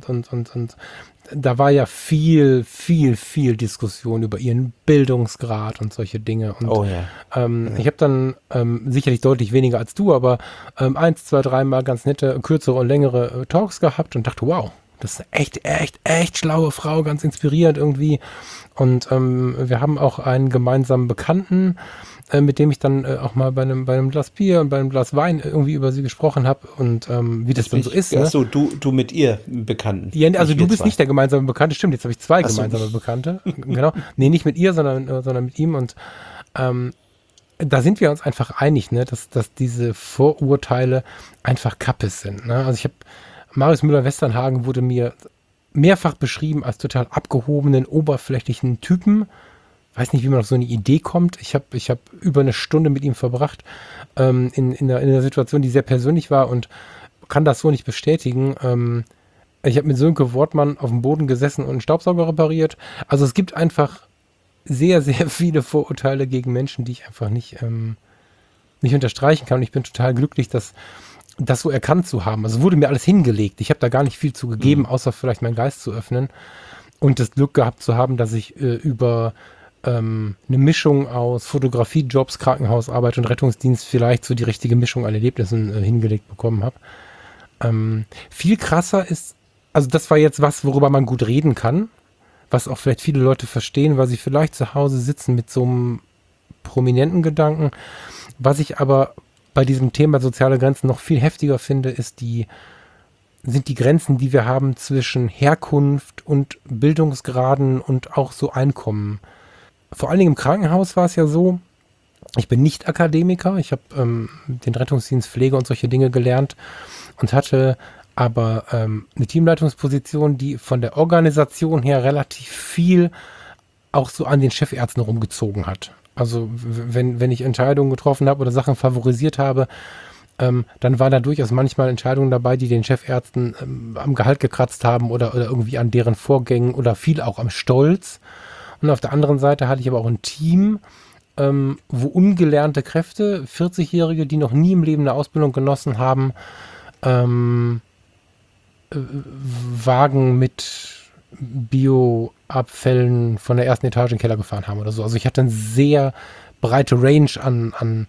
da war ja viel Diskussion über ihren Bildungsgrad und solche Dinge. Und, ich habe dann sicherlich deutlich weniger als du, aber 1, 2, 3 Mal ganz nette, kürzere und längere Talks gehabt und dachte, wow, das ist eine echt schlaue Frau, ganz inspirierend irgendwie. Und wir haben auch einen gemeinsamen Bekannten, mit dem ich dann auch mal bei einem Glas Bier und bei einem Glas Wein irgendwie über sie gesprochen habe und wie das dann so ist. Ne? Achso, du mit ihr Bekannten. Ja, also du bist zwei. nicht der gemeinsame Bekannte, stimmt, jetzt habe ich 2 gemeinsame Bekannte. Genau. Nee, nicht mit ihr, sondern mit ihm. Und da sind wir uns einfach einig, ne, dass diese Vorurteile einfach Kappes sind. Ne? Also Marius Müller-Westernhagen wurde mir mehrfach beschrieben als total abgehobenen, oberflächlichen Typen. Weiß nicht, wie man auf so eine Idee kommt. Ich hab über eine Stunde mit ihm verbracht in einer Situation, die sehr persönlich war und kann das so nicht bestätigen. Ich habe mit Sönke Wortmann auf dem Boden gesessen und einen Staubsauger repariert. Also es gibt einfach sehr, sehr viele Vorurteile gegen Menschen, die ich einfach nicht unterstreichen kann. Und ich bin total glücklich, das so erkannt zu haben. Also wurde mir alles hingelegt. Ich habe da gar nicht viel zu gegeben, außer vielleicht meinen Geist zu öffnen und das Glück gehabt zu haben, dass ich über eine Mischung aus Fotografie, Jobs, Krankenhausarbeit und Rettungsdienst vielleicht so die richtige Mischung an Erlebnissen hingelegt bekommen habe. Viel krasser ist, also das war jetzt was, worüber man gut reden kann, was auch vielleicht viele Leute verstehen, weil sie vielleicht zu Hause sitzen mit so einem prominenten Gedanken. Was ich aber bei diesem Thema soziale Grenzen noch viel heftiger finde, sind die Grenzen, die wir haben zwischen Herkunft und Bildungsgraden und auch so Einkommen. Vor allen Dingen im Krankenhaus war es ja so, ich bin nicht Akademiker, ich habe den Rettungsdienst, Pflege und solche Dinge gelernt und hatte aber eine Teamleitungsposition, die von der Organisation her relativ viel auch so an den Chefärzten rumgezogen hat. Also wenn ich Entscheidungen getroffen habe oder Sachen favorisiert habe, dann waren da durchaus manchmal Entscheidungen dabei, die den Chefärzten am Gehalt gekratzt haben oder irgendwie an deren Vorgängen oder viel auch am Stolz. Und auf der anderen Seite hatte ich aber auch ein Team, wo ungelernte Kräfte, 40-Jährige, die noch nie im Leben eine Ausbildung genossen haben, Wagen mit Bioabfällen von der ersten Etage in den Keller gefahren haben oder so. Also ich hatte eine sehr breite Range an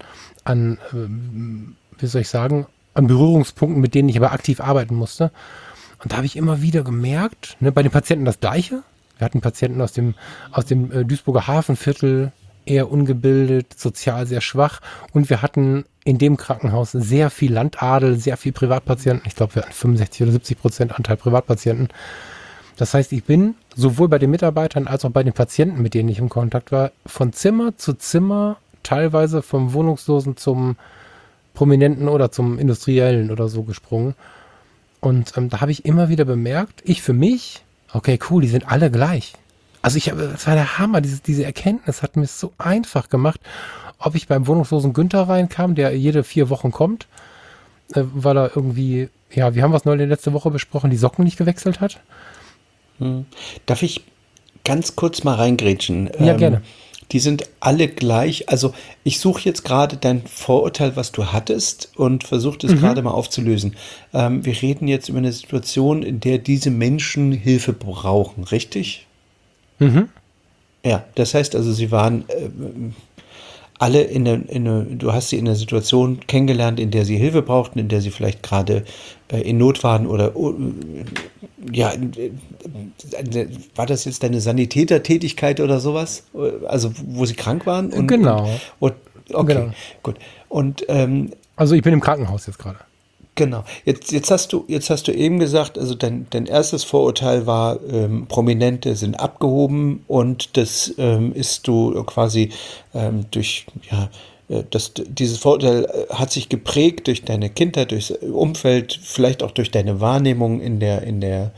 wie soll ich sagen, an Berührungspunkten, mit denen ich aber aktiv arbeiten musste. Und da habe ich immer wieder gemerkt, ne, bei den Patienten das Gleiche. Wir hatten Patienten aus dem Duisburger Hafenviertel, eher ungebildet, sozial sehr schwach. Und wir hatten in dem Krankenhaus sehr viel Landadel, sehr viel Privatpatienten. Ich glaube, wir hatten 65 oder 70% Anteil Privatpatienten. Das heißt, ich bin sowohl bei den Mitarbeitern als auch bei den Patienten, mit denen ich im Kontakt war, von Zimmer zu Zimmer, teilweise vom Wohnungslosen zum Prominenten oder zum Industriellen oder so gesprungen. Und da habe ich immer wieder bemerkt, ich für mich, okay, cool, die sind alle gleich. Also das war der Hammer, diese Erkenntnis hat mir es so einfach gemacht, ob ich beim wohnungslosen Günther reinkam, der jede 4 Wochen kommt, weil er irgendwie, ja, wir haben was neulich letzte Woche besprochen, die Socken nicht gewechselt hat. Darf ich ganz kurz mal reingrätschen? Ja, gerne. Die sind alle gleich. Also ich suche jetzt gerade dein Vorurteil, was du hattest und versuche das gerade mal aufzulösen. Wir reden jetzt über eine Situation, in der diese Menschen Hilfe brauchen, richtig? Mhm. Ja, das heißt also, sie waren alle du hast sie in einer Situation kennengelernt, in der sie Hilfe brauchten, in der sie vielleicht gerade in Not waren oder ja, war das jetzt deine Sanitätertätigkeit oder sowas? Also wo sie krank waren? Genau. Okay, genau. Gut. Und also ich bin im Krankenhaus jetzt gerade. Genau. Jetzt hast du eben gesagt, also dein erstes Vorurteil war, Prominente sind abgehoben und das ist du quasi durch, ja, dieses Vorurteil hat sich geprägt durch deine Kindheit, durchs Umfeld, vielleicht auch durch deine Wahrnehmung in den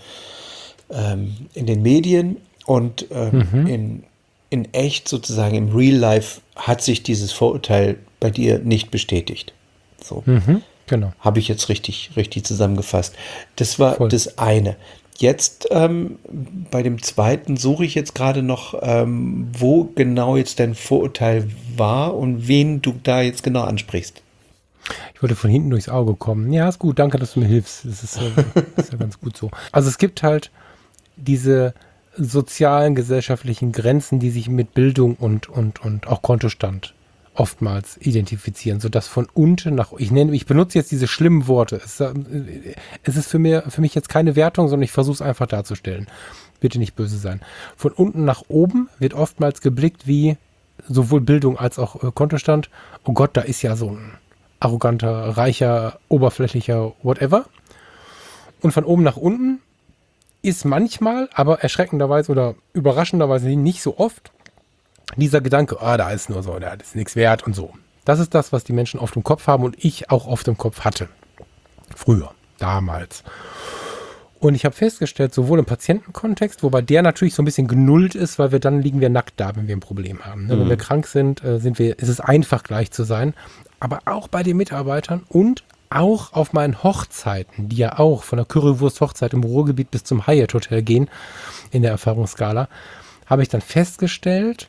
Medien und in echt sozusagen im Real Life hat sich dieses Vorurteil bei dir nicht bestätigt. So. Genau. Habe ich jetzt richtig zusammengefasst. Das war Voll. das eine. Jetzt bei dem zweiten suche ich jetzt gerade noch, wo genau jetzt dein Vorurteil war und wen du da jetzt genau ansprichst. Ich wollte von hinten durchs Auge kommen. Ja, ist gut, danke, dass du mir hilfst. Das ist ja ganz gut so. Also es gibt halt diese sozialen, gesellschaftlichen Grenzen, die sich mit Bildung und auch Kontostand oftmals identifizieren, sodass von unten nach, ich benutze jetzt diese schlimmen Worte. Es ist für mich jetzt keine Wertung, sondern ich versuche es einfach darzustellen. Bitte nicht böse sein. Von unten nach oben wird oftmals geblickt wie sowohl Bildung als auch Kontostand. Oh Gott, da ist ja so ein arroganter, reicher, oberflächlicher whatever. Und von oben nach unten ist manchmal, aber erschreckenderweise oder überraschenderweise nicht so oft, dieser Gedanke, da ist nur so, da ist nichts wert und so. Das ist das, was die Menschen oft im Kopf haben und ich auch oft im Kopf hatte. Früher, damals. Und ich habe festgestellt, sowohl im Patientenkontext, wobei der natürlich so ein bisschen genullt ist, weil dann liegen wir nackt da, wenn wir ein Problem haben. Wenn wir krank sind, ist es einfach gleich zu sein. Aber auch bei den Mitarbeitern und auch auf meinen Hochzeiten, die ja auch von der Currywurst-Hochzeit im Ruhrgebiet bis zum Hyatt Hotel gehen, in der Erfahrungsskala, habe ich dann festgestellt,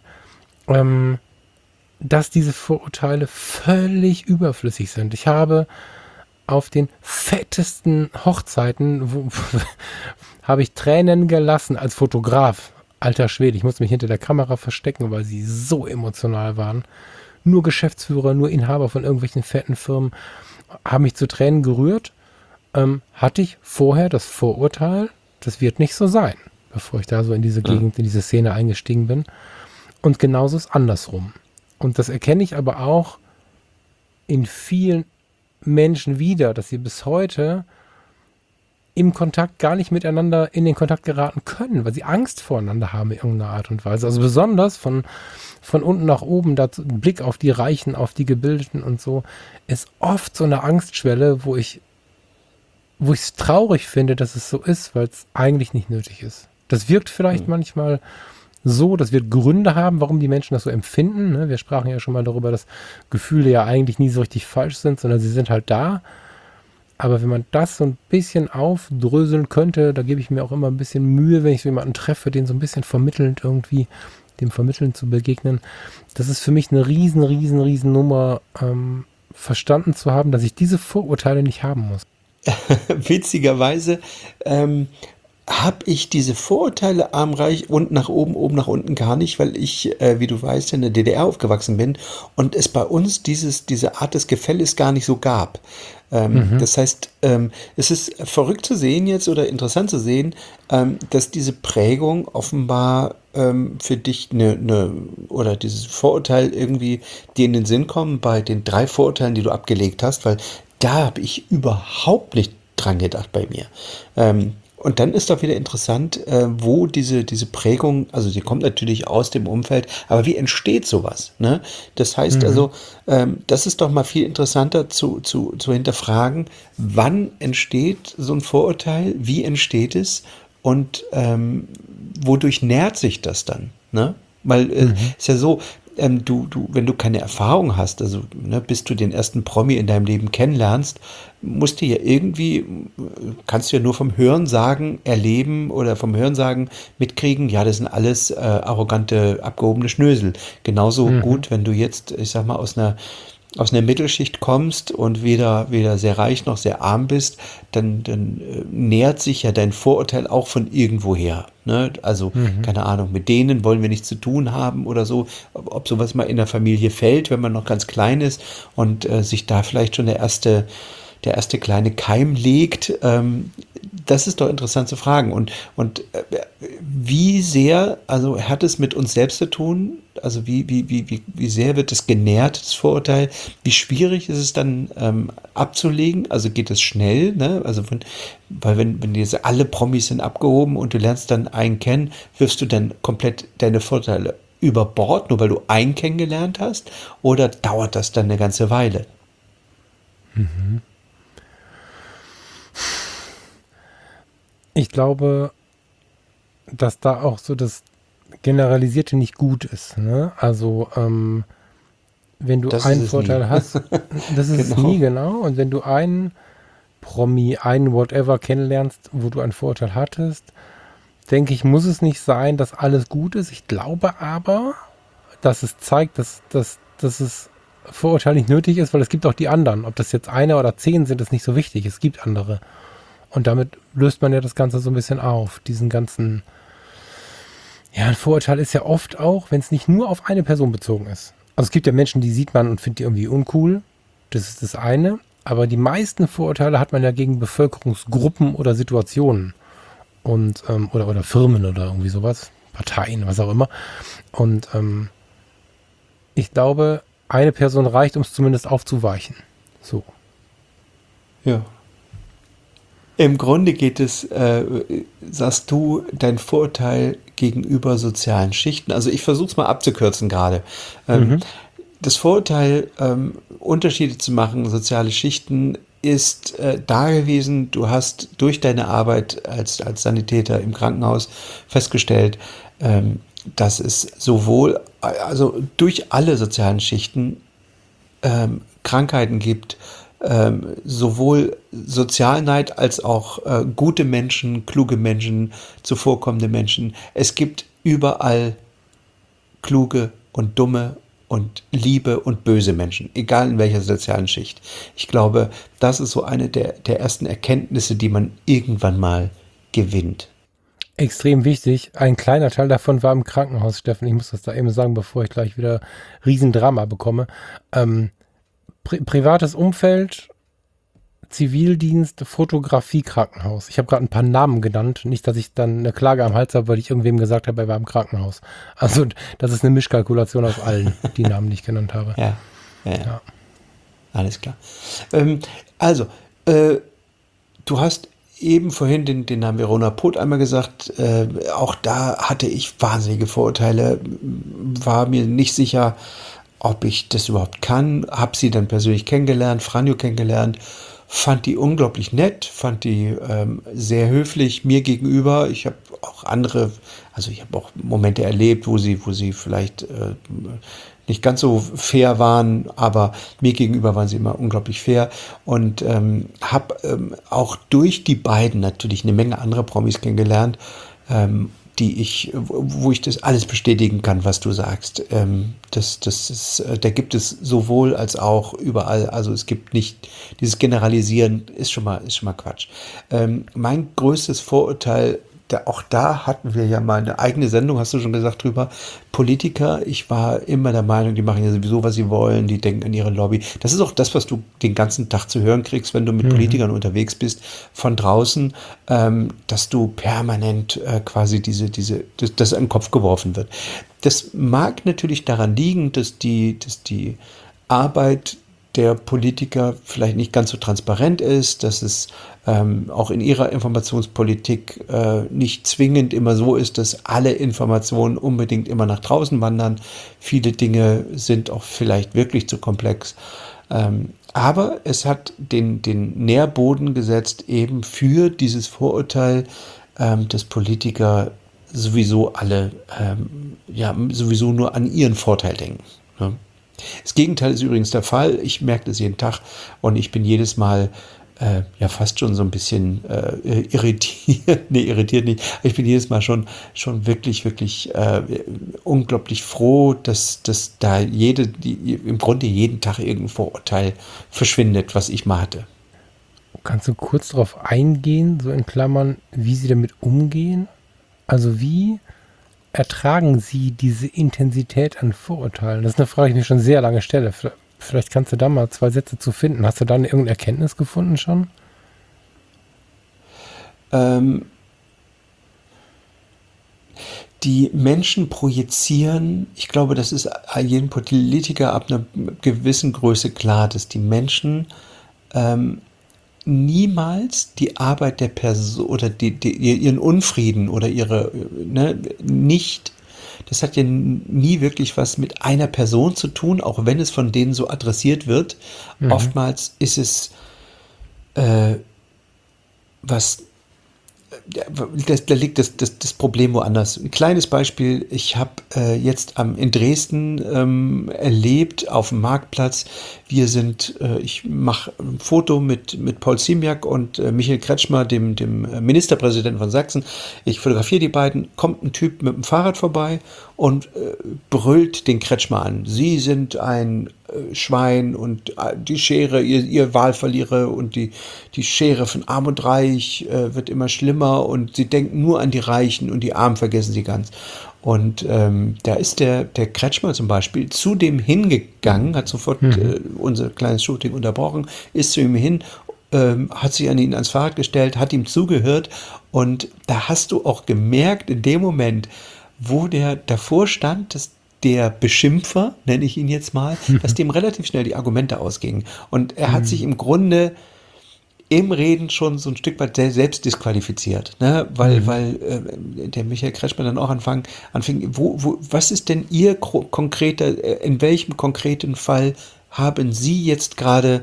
dass diese Vorurteile völlig überflüssig sind. Ich habe auf den fettesten Hochzeiten habe ich Tränen gelassen als Fotograf. Alter Schwede, ich musste mich hinter der Kamera verstecken, weil sie so emotional waren. Nur Geschäftsführer, nur Inhaber von irgendwelchen fetten Firmen haben mich zu Tränen gerührt. Hatte ich vorher das Vorurteil, das wird nicht so sein, bevor ich da so in diese Gegend, in diese Szene eingestiegen bin. Und genauso ist andersrum. Und das erkenne ich aber auch in vielen Menschen wieder, dass sie bis heute im Kontakt gar nicht miteinander in den Kontakt geraten können, weil sie Angst voreinander haben in irgendeiner Art und Weise. Also besonders von unten nach oben, da Blick auf die Reichen, auf die Gebildeten und so, ist oft so eine Angstschwelle, wo ich es traurig finde, dass es so ist, weil es eigentlich nicht nötig ist. Das wirkt vielleicht manchmal so, das wird Gründe haben, warum die Menschen das so empfinden. Ne? Wir sprachen ja schon mal darüber, dass Gefühle ja eigentlich nie so richtig falsch sind, sondern sie sind halt da. Aber wenn man das so ein bisschen aufdröseln könnte, da gebe ich mir auch immer ein bisschen Mühe, wenn ich so jemanden treffe, den so ein bisschen vermittelnd irgendwie, dem Vermitteln zu begegnen. Das ist für mich eine riesen Nummer, verstanden zu haben, dass ich diese Vorurteile nicht haben muss. Witzigerweise habe ich diese Vorurteile armreich und nach oben nach unten gar nicht, weil ich, wie du weißt, in der DDR aufgewachsen bin und es bei uns diese Art des Gefälles gar nicht so gab. Das heißt, es ist verrückt zu sehen jetzt oder interessant zu sehen, dass diese Prägung offenbar für dich oder dieses Vorurteil irgendwie dir in den Sinn kommen bei den 3 Vorurteilen, die du abgelegt hast, weil da habe ich überhaupt nicht dran gedacht bei mir. Und dann ist doch wieder interessant, wo diese Prägung, also die kommt natürlich aus dem Umfeld, aber wie entsteht sowas? Ne? Das heißt also, das ist doch mal viel interessanter zu hinterfragen, wann entsteht so ein Vorurteil, wie entsteht es und wodurch nährt sich das dann? Ne? Weil ist ja so, wenn du keine Erfahrung hast, also bis du den ersten Promi in deinem Leben kennenlernst, musst du ja irgendwie, kannst du ja nur vom Hörensagen erleben oder vom Hörensagen mitkriegen, ja, das sind alles arrogante, abgehobene Schnösel. Genauso gut, wenn du jetzt, ich sag mal, aus einer Mittelschicht kommst und weder sehr reich noch sehr arm bist, dann nähert sich ja dein Vorurteil auch von irgendwoher. Ne? Also, keine Ahnung, mit denen wollen wir nichts zu tun haben oder so. Ob sowas mal in der Familie fällt, wenn man noch ganz klein ist und sich da vielleicht schon der erste kleine Keim legt, das ist doch interessant zu fragen. Und wie sehr, also hat es mit uns selbst zu tun? Also wie sehr wird es genährt, das Vorurteil? Wie schwierig ist es dann abzulegen? Also geht es schnell? Ne? Also weil wenn jetzt alle Promis sind abgehoben und du lernst dann einen kennen, wirfst du dann komplett deine Vorteile über Bord, nur weil du einen kennengelernt hast? Oder dauert das dann eine ganze Weile? Ich glaube, dass da auch so das Generalisierte nicht gut ist. Ne? Also, wenn du Das einen ist es Vorteil nie. hast, das ist es Genau. nie, genau. Und wenn du einen Promi, einen Whatever kennenlernst, wo du einen Vorteil hattest, denke ich, muss es nicht sein, dass alles gut ist. Ich glaube aber, dass es zeigt, dass es Vorurteil nicht nötig ist, weil es gibt auch die anderen. Ob das jetzt 1 oder 10 sind, ist nicht so wichtig. Es gibt andere. Und damit löst man ja das Ganze so ein bisschen auf. Diesen ganzen, ja, ein Vorurteil ist ja oft auch, wenn es nicht nur auf eine Person bezogen ist. Also es gibt ja Menschen, die sieht man und findet die irgendwie uncool. Das ist das eine. Aber die meisten Vorurteile hat man ja gegen Bevölkerungsgruppen oder Situationen. Und, oder Firmen oder irgendwie sowas. Parteien, was auch immer. Und ich glaube, eine Person reicht, um es zumindest aufzuweichen. So. Ja. Im Grunde geht es, sagst du, dein Vorurteil gegenüber sozialen Schichten. Also ich versuche es mal abzukürzen gerade. Das Vorurteil, Unterschiede zu machen, soziale Schichten, ist da gewesen. Du hast durch deine Arbeit als Sanitäter im Krankenhaus festgestellt, dass es sowohl, also durch alle sozialen Schichten Krankheiten gibt, sowohl Sozialneid als auch gute Menschen, kluge Menschen, zuvorkommende Menschen. Es gibt überall kluge und dumme und liebe und böse Menschen, egal in welcher sozialen Schicht. Ich glaube, das ist so eine der ersten Erkenntnisse, die man irgendwann mal gewinnt. Extrem wichtig. Ein kleiner Teil davon war im Krankenhaus, Steffen. Ich muss das da eben sagen, bevor ich gleich wieder Riesendrama bekomme. Privates Umfeld, Zivildienst, Fotografie, Krankenhaus. Ich habe gerade ein paar Namen genannt. Nicht, dass ich dann eine Klage am Hals habe, weil ich irgendwem gesagt habe, er war im Krankenhaus. Also das ist eine Mischkalkulation aus allen, die Namen, die ich genannt habe. Ja. Alles klar. Du hast eben vorhin den Namen Verona Poth einmal gesagt. Auch da hatte ich wahnsinnige Vorurteile, war mir nicht sicher, ob ich das überhaupt kann. Habe sie dann persönlich kennengelernt, Franjo kennengelernt fand die unglaublich nett, fand die sehr höflich mir gegenüber. Ich habe auch ich habe auch Momente erlebt, wo sie vielleicht nicht ganz so fair waren, aber mir gegenüber waren sie immer unglaublich fair und habe auch durch die beiden natürlich eine Menge andere Promis kennengelernt, wo ich das alles bestätigen kann, was du sagst. Da gibt es sowohl als auch überall. Also es gibt nicht, dieses Generalisieren ist schon mal Quatsch. Mein größtes Vorurteil, auch da hatten wir ja mal eine eigene Sendung, hast du schon gesagt, drüber. Politiker, ich war immer der Meinung, die machen ja sowieso, was sie wollen, die denken an ihre Lobby. Das ist auch das, was du den ganzen Tag zu hören kriegst, wenn du mit Politikern unterwegs bist, von draußen, dass du permanent quasi das an den Kopf geworfen wird. Das mag natürlich daran liegen, dass die Arbeit der Politiker vielleicht nicht ganz so transparent ist, dass es auch in ihrer Informationspolitik nicht zwingend immer so ist, dass alle Informationen unbedingt immer nach draußen wandern. Viele Dinge sind auch vielleicht wirklich zu komplex. Aber es hat den Nährboden gesetzt eben für dieses Vorurteil, dass Politiker sowieso alle sowieso nur an ihren Vorteil denken. Ne? Das Gegenteil ist übrigens der Fall. Ich merke das jeden Tag und ich bin jedes Mal fast schon so ein bisschen irritiert. Nee, irritiert nicht. Ich bin jedes Mal schon wirklich, wirklich unglaublich froh, dass da im Grunde jeden Tag irgendein Vorurteil verschwindet, was ich mal hatte. Kannst du kurz darauf eingehen, so in Klammern, wie sie damit umgehen? Also wie ertragen Sie diese Intensität an Vorurteilen? Das ist eine Frage, die ich mir schon sehr lange stelle. Vielleicht kannst du da mal 2 Sätze zu finden. Hast du da irgendeine Erkenntnis gefunden schon? Die Menschen projizieren, ich glaube, das ist jedem Politiker ab einer gewissen Größe klar, dass die Menschen niemals die Arbeit der Person oder ihren Unfrieden oder nicht, das hat ja nie wirklich was mit einer Person zu tun, auch wenn es von denen so adressiert wird. Oftmals ist es da liegt das Problem woanders. Ein kleines Beispiel, ich habe jetzt in Dresden erlebt, auf dem Marktplatz, ich mache ein Foto mit Paul Ziemiak und Michael Kretschmer, dem Ministerpräsidenten von Sachsen. Ich fotografiere die beiden, kommt ein Typ mit dem Fahrrad vorbei und brüllt den Kretschmer an. Sie sind ein Schwein und die Schere, ihr Wahlverlierer und die Schere von Arm und Reich wird immer schlimmer und sie denken nur an die Reichen und die Armen vergessen sie ganz. Und da ist der Kretschmer zum Beispiel zu dem hingegangen, hat sofort unser kleines Shooting unterbrochen, ist zu ihm hin, hat sich an ihn ans Fahrrad gestellt, hat ihm zugehört und da hast du auch gemerkt in dem Moment, wo der davor stand, dass der Beschimpfer, nenne ich ihn jetzt mal, dass dem relativ schnell die Argumente ausgingen. Und er hat sich im Grunde im Reden schon so ein Stück weit selbst disqualifiziert, ne? Weil der Michael Kretschmer dann auch anfing, was ist denn Ihr konkreter, in welchem konkreten Fall haben Sie jetzt gerade,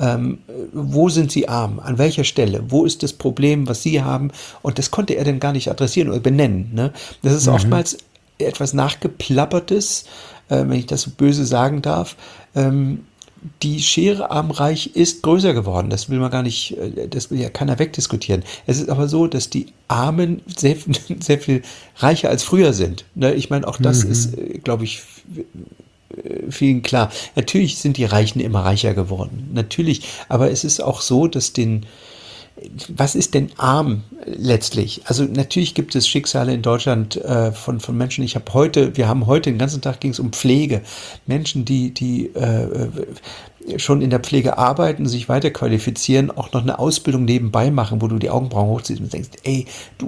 wo sind Sie arm, an welcher Stelle, wo ist das Problem, was Sie haben? Und das konnte er dann gar nicht adressieren oder benennen, ne? Das ist oftmals etwas Nachgeplappertes, wenn ich das so böse sagen darf. Die Schere arm-reich ist größer geworden. Das will ja keiner wegdiskutieren. Es ist aber so, dass die Armen sehr, sehr viel reicher als früher sind. Ich meine, auch das ist, glaube ich, vielen klar. Natürlich sind die Reichen immer reicher geworden. Natürlich. Aber es ist auch so, dass was ist denn arm letztlich? Also natürlich gibt es Schicksale in Deutschland von Menschen. Wir haben heute den ganzen Tag ging es um Pflege. Menschen, die schon in der Pflege arbeiten, sich weiter qualifizieren, auch noch eine Ausbildung nebenbei machen, wo du die Augenbrauen hochziehst und denkst, ey,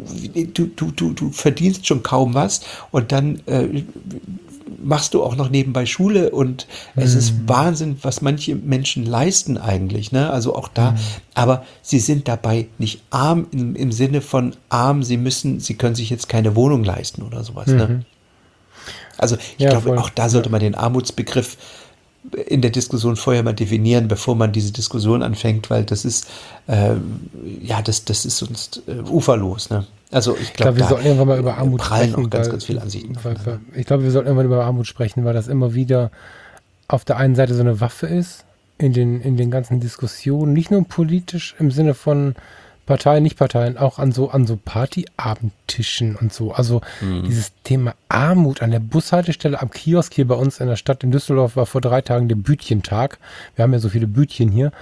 du verdienst schon kaum was und dann machst du auch noch nebenbei Schule und es ist Wahnsinn, was manche Menschen leisten eigentlich, ne? Also auch da, aber sie sind dabei nicht arm im Sinne von arm, sie können sich jetzt keine Wohnung leisten oder sowas, ne? Also ich glaube, auch da sollte man den Armutsbegriff in der Diskussion vorher mal definieren, bevor man diese Diskussion anfängt, weil das ist, das ist sonst uferlos. Ne? Also ich glaube, wir sollten irgendwann mal über Armut prallen sprechen. auch ganz viele Ansichten. Ich glaube, wir sollten irgendwann über Armut sprechen, weil das immer wieder auf der einen Seite so eine Waffe ist, in den ganzen Diskussionen, nicht nur politisch im Sinne von Parteien, nicht Parteien, auch an so Partyabendtischen und so. Also dieses Thema Armut an der Bushaltestelle am Kiosk hier bei uns in der Stadt in Düsseldorf war vor 3 Tagen der Bütchentag. Wir haben ja so viele Bütchen hier.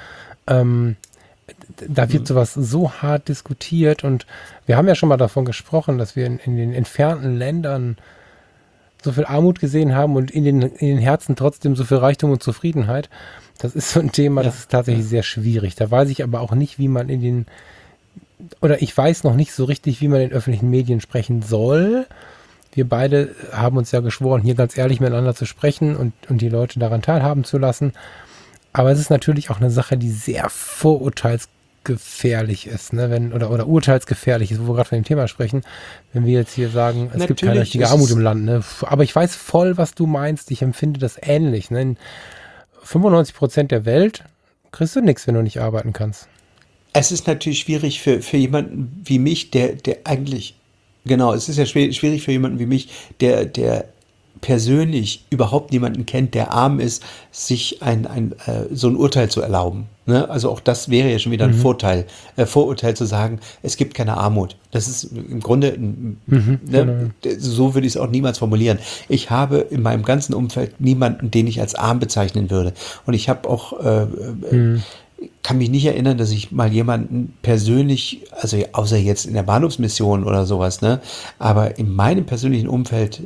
Da wird sowas so hart diskutiert und wir haben ja schon mal davon gesprochen, dass wir in den entfernten Ländern so viel Armut gesehen haben und in den Herzen trotzdem so viel Reichtum und Zufriedenheit. Das ist so ein Thema, das ist tatsächlich sehr schwierig. Da weiß ich aber auch nicht, wie man ich weiß noch nicht so richtig, wie man in öffentlichen Medien sprechen soll. Wir beide haben uns ja geschworen, hier ganz ehrlich miteinander zu sprechen und die Leute daran teilhaben zu lassen. Aber es ist natürlich auch eine Sache, die sehr vorurteilsgefährlich ist, ne? Oder urteilsgefährlich ist, wo wir gerade von dem Thema sprechen. Wenn wir jetzt hier sagen, es gibt keine richtige Armut im Land. Ne? Aber ich weiß voll, was du meinst. Ich empfinde das ähnlich. Ne? In 95% der Welt kriegst du nichts, wenn du nicht arbeiten kannst. Es ist natürlich schwierig für jemanden wie mich, der eigentlich, genau, es ist ja schwierig für jemanden wie mich, der persönlich überhaupt niemanden kennt, der arm ist, sich so ein Urteil zu erlauben. Ne? Also auch das wäre ja schon wieder ein Vorurteil zu sagen, es gibt keine Armut. Das ist im Grunde, so würde ich es auch niemals formulieren. Ich habe in meinem ganzen Umfeld niemanden, den ich als arm bezeichnen würde. Und ich habe auch kann mich nicht erinnern, dass ich mal jemanden persönlich, also außer jetzt in der Bahnhofsmission oder sowas, ne, aber in meinem persönlichen Umfeld,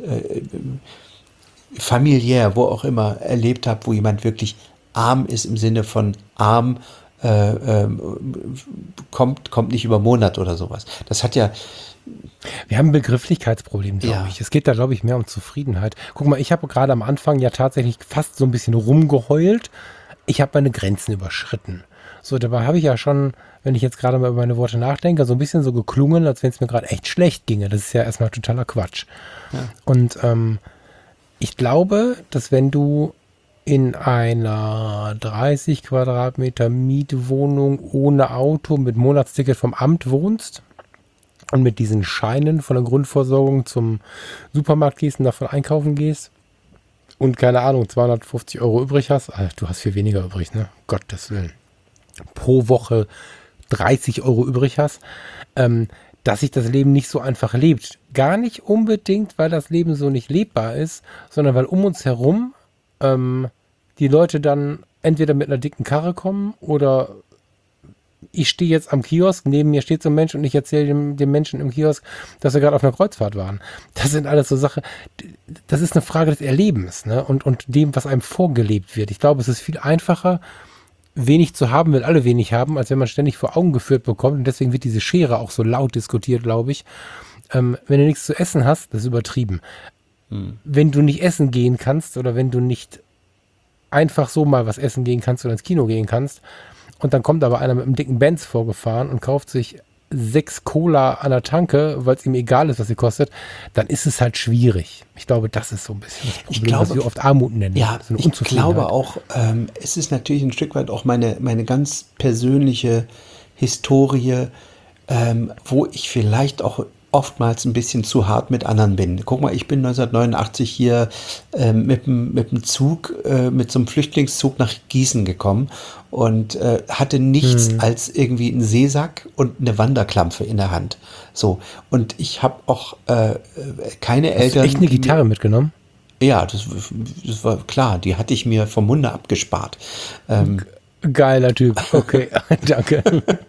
familiär, wo auch immer, erlebt habe, wo jemand wirklich arm ist im Sinne von arm, kommt nicht über Monat oder sowas. Das hat ja... Wir haben ein Begrifflichkeitsproblem, glaube ich. Es geht da, glaube ich, mehr um Zufriedenheit. Guck mal, ich habe gerade am Anfang ja tatsächlich fast so ein bisschen rumgeheult. Ich habe meine Grenzen überschritten. So, dabei habe ich ja schon, wenn ich jetzt gerade mal über meine Worte nachdenke, so ein bisschen so geklungen, als wenn es mir gerade echt schlecht ginge. Das ist ja erstmal totaler Quatsch. Ja. Und ich glaube, dass wenn du in einer 30 Quadratmeter Mietwohnung ohne Auto mit Monatsticket vom Amt wohnst und mit diesen Scheinen von der Grundversorgung zum Supermarkt gehst und davon einkaufen gehst, und keine Ahnung, 250 € übrig hast, du hast viel weniger übrig, ne? Gottes Willen. Pro Woche 30 € übrig hast, dass sich das Leben nicht so einfach lebt. Gar nicht unbedingt, weil das Leben so nicht lebbar ist, sondern weil um uns herum die Leute dann entweder mit einer dicken Karre kommen oder ich stehe jetzt am Kiosk, neben mir steht so ein Mensch und ich erzähle dem Menschen im Kiosk, dass wir gerade auf einer Kreuzfahrt waren. Das sind alles so Sachen, das ist eine Frage des Erlebens, ne? Und dem, was einem vorgelebt wird. Ich glaube, es ist viel einfacher, wenig zu haben, weil alle wenig haben, als wenn man ständig vor Augen geführt bekommt. Und deswegen wird diese Schere auch so laut diskutiert, glaube ich. Wenn du nichts zu essen hast, das ist übertrieben. Wenn du nicht essen gehen kannst oder wenn du nicht einfach so mal was essen gehen kannst oder ins Kino gehen kannst, und dann kommt aber einer mit einem dicken Benz vorgefahren und kauft sich 6 Cola an der Tanke, weil es ihm egal ist, was sie kostet, dann ist es halt schwierig. Ich glaube, das ist so ein bisschen das Problem, was wir oft Armut nennen. Ja, so ich glaube auch, es ist natürlich ein Stück weit auch meine ganz persönliche Historie, wo ich vielleicht auch oftmals ein bisschen zu hart mit anderen bin. Guck mal, ich bin 1989 hier mit dem Zug, mit so einem Flüchtlingszug nach Gießen gekommen und hatte nichts als irgendwie einen Seesack und eine Wanderklampfe in der Hand. So, und ich habe auch keine Eltern... Hast du echt eine Gitarre mitgenommen? Ja, das war klar, die hatte ich mir vom Munde abgespart. Geiler Typ, okay, danke.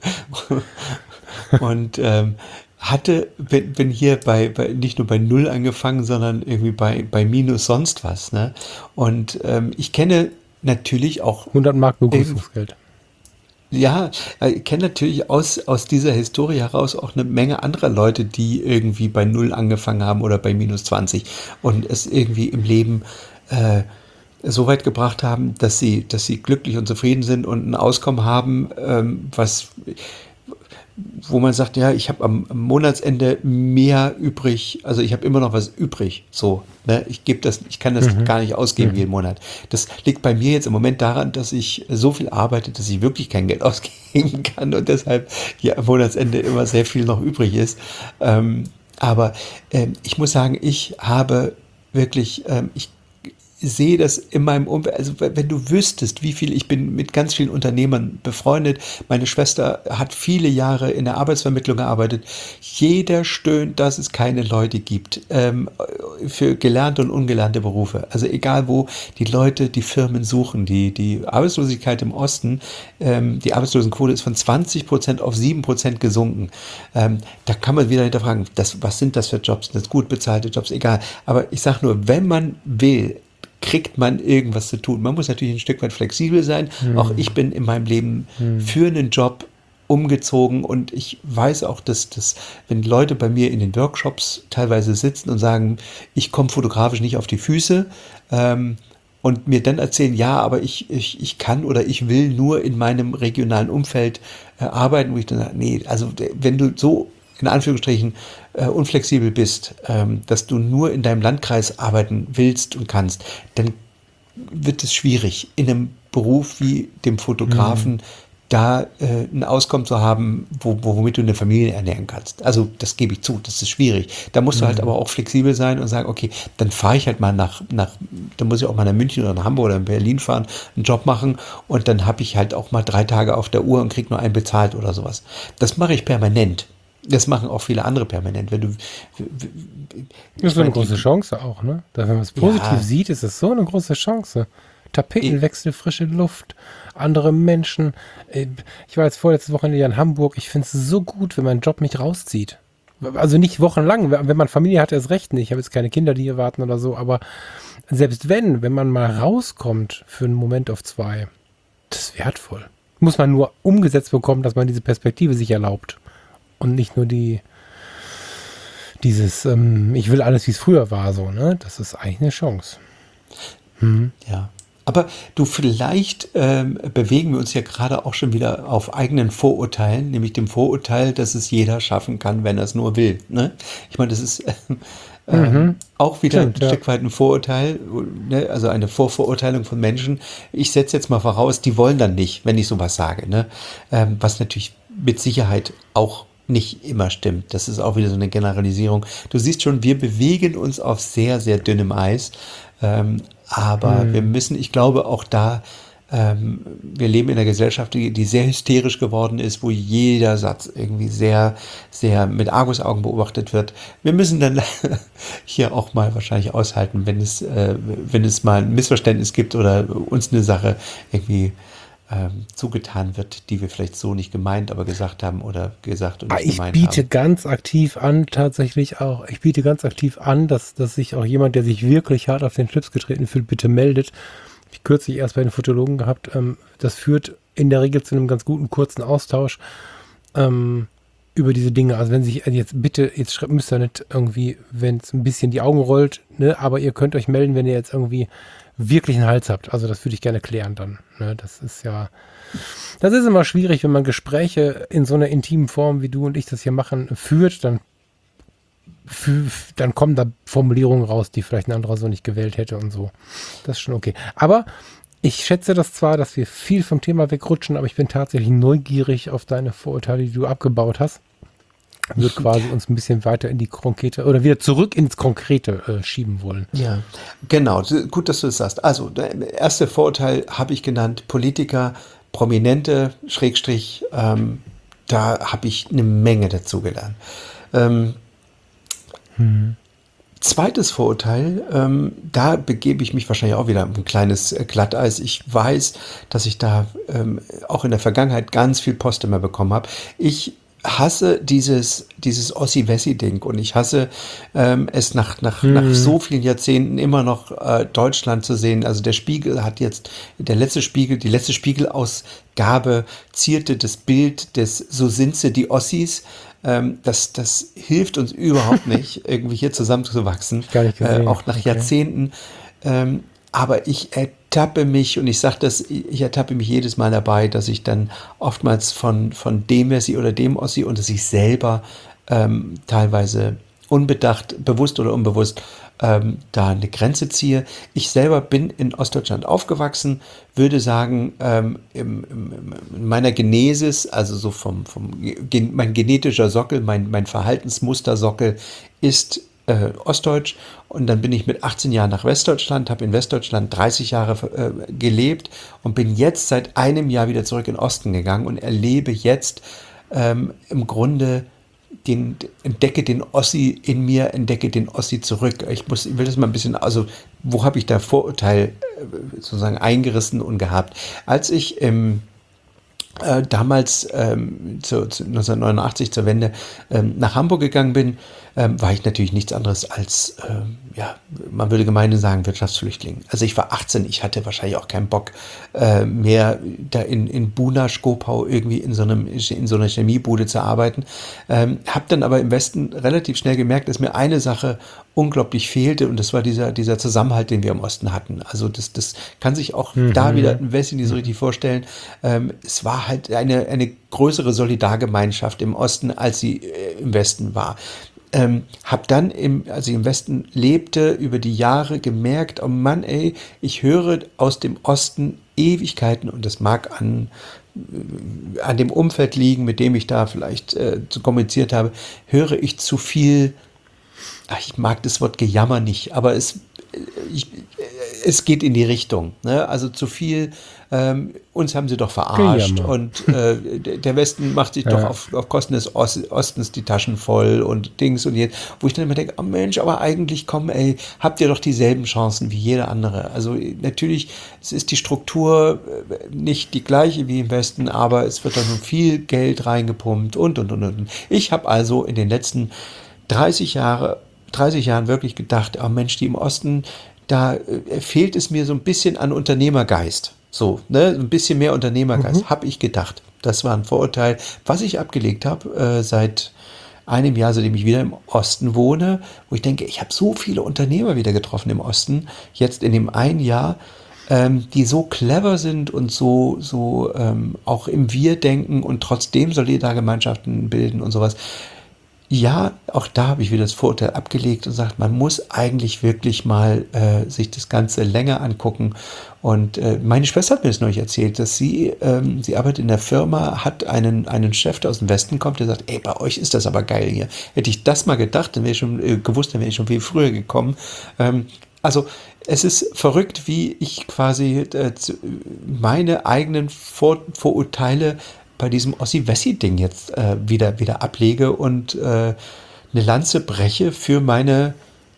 Und bin hier bei nicht nur bei 0 angefangen, sondern irgendwie bei minus sonst was. Ne? Und ich kenne natürlich auch 100 Mark Begrüßungsgeld. Ja, ich kenne natürlich aus dieser Historie heraus auch eine Menge anderer Leute, die irgendwie bei 0 angefangen haben oder bei minus 20 und es irgendwie im Leben so weit gebracht haben, dass sie glücklich und zufrieden sind und ein Auskommen haben, was wo man sagt, ja, ich habe am Monatsende mehr übrig, also ich habe immer noch was übrig, so, ne? Ich kann das gar nicht ausgeben jeden Monat. Das liegt bei mir jetzt im Moment daran, dass ich so viel arbeite, dass ich wirklich kein Geld ausgeben kann und deshalb hier am Monatsende immer sehr viel noch übrig ist. Aber ich muss sagen, ich habe wirklich, ich sehe das in meinem Umfeld, also wenn du wüsstest, wie viel, ich bin mit ganz vielen Unternehmern befreundet, meine Schwester hat viele Jahre in der Arbeitsvermittlung gearbeitet, jeder stöhnt, dass es keine Leute gibt für gelernte und ungelernte Berufe, also egal wo die Leute die Firmen suchen, die Arbeitslosigkeit im Osten, die Arbeitslosenquote ist von 20% auf 7% gesunken, da kann man wieder hinterfragen, was sind das für Jobs, das gut bezahlte Jobs, egal, aber ich sage nur, wenn man will, kriegt man irgendwas zu tun. Man muss natürlich ein Stück weit flexibel sein. Auch ich bin in meinem Leben für einen Job umgezogen und ich weiß auch, dass wenn Leute bei mir in den Workshops teilweise sitzen und sagen, ich komme fotografisch nicht auf die Füße und mir dann erzählen, ja, aber ich kann oder ich will nur in meinem regionalen Umfeld arbeiten, wo ich dann sage, nee, also wenn du so in Anführungsstrichen unflexibel bist, dass du nur in deinem Landkreis arbeiten willst und kannst, dann wird es schwierig, in einem Beruf wie dem Fotografen da ein Auskommen zu haben, womit du eine Familie ernähren kannst. Also das gebe ich zu, das ist schwierig. Da musst du halt aber auch flexibel sein und sagen, okay, dann fahre ich halt mal dann muss ich auch mal nach München oder nach Hamburg oder in Berlin fahren, einen Job machen und dann habe ich halt auch mal 3 Tage auf der Uhr und kriege nur einen bezahlt oder sowas. Das mache ich permanent. Das machen auch viele andere permanent. Wenn du, das ist so eine große Chance auch, ne? Wenn man es positiv sieht, ist es so eine große Chance. Tapetenwechsel, frische Luft, andere Menschen. Ich war jetzt vorletztes Wochenende in Hamburg. Ich finde es so gut, wenn mein Job mich rauszieht. Also nicht wochenlang. Wenn man Familie hat, erst recht nicht. Ich habe jetzt keine Kinder, die hier warten oder so. Aber selbst wenn man mal rauskommt für einen Moment auf 2, das ist wertvoll. Muss man nur umgesetzt bekommen, dass man diese Perspektive sich erlaubt. Und nicht nur ich will alles, wie es früher war, so, ne? Das ist eigentlich eine Chance. Ja. Aber du, vielleicht bewegen wir uns ja gerade auch schon wieder auf eigenen Vorurteilen, nämlich dem Vorurteil, dass es jeder schaffen kann, wenn er es nur will. Ne? Ich meine, das ist auch wieder ein Stück weit ein Vorurteil, ne? Also eine Vorverurteilung von Menschen. Ich setze jetzt mal voraus, die wollen dann nicht, wenn ich sowas sage. Ne? Was natürlich mit Sicherheit auch nicht immer stimmt. Das ist auch wieder so eine Generalisierung. Du siehst schon, wir bewegen uns auf sehr, sehr dünnem Eis. Aber wir müssen, ich glaube auch da, wir leben in einer Gesellschaft, die sehr hysterisch geworden ist, wo jeder Satz irgendwie sehr, sehr mit Argusaugen beobachtet wird. Wir müssen dann hier auch mal wahrscheinlich aushalten, wenn es mal ein Missverständnis gibt oder uns eine Sache irgendwie zugetan wird, die wir vielleicht so nicht gemeint, aber gesagt haben oder gesagt und nicht gemeint haben. Ich biete ganz aktiv an, tatsächlich auch, dass sich auch jemand, der sich wirklich hart auf den Schlips getreten fühlt, bitte meldet. Hab ich kürzlich erst bei den Fotologen gehabt. Das führt in der Regel zu einem ganz guten, kurzen Austausch über diese Dinge. Also wenn sich jetzt müsst ihr nicht irgendwie, wenn es ein bisschen die Augen rollt, ne, aber ihr könnt euch melden, wenn ihr jetzt irgendwie wirklich einen Hals habt. Also das würde ich gerne klären dann. Ne? Das ist immer schwierig, wenn man Gespräche in so einer intimen Form, wie du und ich das hier machen, führt, dann kommen da Formulierungen raus, die vielleicht ein anderer so nicht gewählt hätte und so. Das ist schon okay. Aber ich schätze das zwar, dass wir viel vom Thema wegrutschen, aber ich bin tatsächlich neugierig auf deine Vorurteile, die du abgebaut hast. Wird quasi uns ein bisschen weiter in die Konkrete oder wieder zurück ins Konkrete schieben wollen. Ja, genau. Gut, dass du das sagst. Also, der erste Vorurteil habe ich genannt, Politiker, Prominente, Schrägstrich, da habe ich eine Menge dazugelernt. Zweites Vorurteil, da begebe ich mich wahrscheinlich auch wieder auf ein kleines Glatteis. Ich weiß, dass ich da auch in der Vergangenheit ganz viel Post immer bekommen habe. Ich hasse dieses Ossi-Wessi-Ding und ich hasse es nach so vielen Jahrzehnten immer noch Deutschland zu sehen. Also der Spiegel hat jetzt, die letzte Spiegelausgabe zierte das Bild des So sind sie, die Ossis. Das hilft uns überhaupt nicht, irgendwie hier zusammenzuwachsen, Gar nicht gesehen. auch nach Jahrzehnten. Aber ich ertappe mich, und ich sage das, ich ertappe mich jedes Mal dabei, dass ich dann oftmals von dem Wessi oder dem Ossi und dass ich selber teilweise unbedacht, bewusst oder unbewusst, da eine Grenze ziehe. Ich selber bin in Ostdeutschland aufgewachsen, würde sagen, in meiner Genesis, also so mein genetischer Sockel, mein Verhaltensmustersockel ist Ostdeutsch, und dann bin ich mit 18 Jahren nach Westdeutschland, habe in Westdeutschland 30 Jahre gelebt und bin jetzt seit einem Jahr wieder zurück in den Osten gegangen und erlebe jetzt im Grunde entdecke den Ossi in mir, entdecke den Ossi zurück. Ich will das mal ein bisschen, also wo habe ich da Vorurteil sozusagen eingerissen und gehabt? Als ich damals 1989 zur Wende nach Hamburg gegangen bin, war ich natürlich nichts anderes als, man würde gemeinhin sagen, Wirtschaftsflüchtling. Also ich war 18, ich hatte wahrscheinlich auch keinen Bock mehr da in Buna, Skopau irgendwie in so einer Chemiebude zu arbeiten. Habe dann aber im Westen relativ schnell gemerkt, dass mir eine Sache unglaublich fehlte, und das war dieser Zusammenhalt, den wir im Osten hatten. Also das kann sich auch da wieder ein Wessi nicht so richtig vorstellen. Es war halt eine größere Solidargemeinschaft im Osten, als sie im Westen war. Hab dann, als ich im Westen lebte, über die Jahre gemerkt, oh Mann, ey, ich höre aus dem Osten Ewigkeiten, und das mag an dem Umfeld liegen, mit dem ich da vielleicht kommuniziert habe, höre ich zu viel. Ich mag das Wort Gejammer nicht, aber es geht in die Richtung. Ne? Also zu viel, uns haben sie doch verarscht, Gejammer. und der Westen macht sich doch auf Kosten des Ostens die Taschen voll und Dings und jetzt, wo ich dann immer denke, oh Mensch, aber eigentlich komm, ey, habt ihr doch dieselben Chancen wie jeder andere. Also natürlich, es ist die Struktur nicht die gleiche wie im Westen, aber es wird doch nun viel Geld reingepumpt und. Ich habe also in den letzten 30 Jahren wirklich gedacht, oh Mensch, die im Osten, da fehlt es mir so ein bisschen an Unternehmergeist. So, ne, ein bisschen mehr Unternehmergeist, habe ich gedacht. Das war ein Vorurteil, was ich abgelegt habe seit einem Jahr, seitdem ich wieder im Osten wohne, wo ich denke, ich habe so viele Unternehmer wieder getroffen im Osten, jetzt in dem einen Jahr, die so clever sind und so auch im Wir denken und trotzdem Solidargemeinschaften bilden und sowas. Ja, auch da habe ich wieder das Vorurteil abgelegt und sagt, man muss eigentlich wirklich mal sich das Ganze länger angucken. Und meine Schwester hat mir das neulich erzählt, dass sie arbeitet in der Firma, hat einen Chef, der aus dem Westen kommt, der sagt, ey, bei euch ist das aber geil hier. Hätte ich das mal gedacht, dann wäre ich schon gewusst, dann wäre ich schon viel früher gekommen. Also es ist verrückt, wie ich quasi meine eigenen Vorurteile bei diesem Ossi-Wessi-Ding jetzt wieder ablege und eine Lanze breche für meine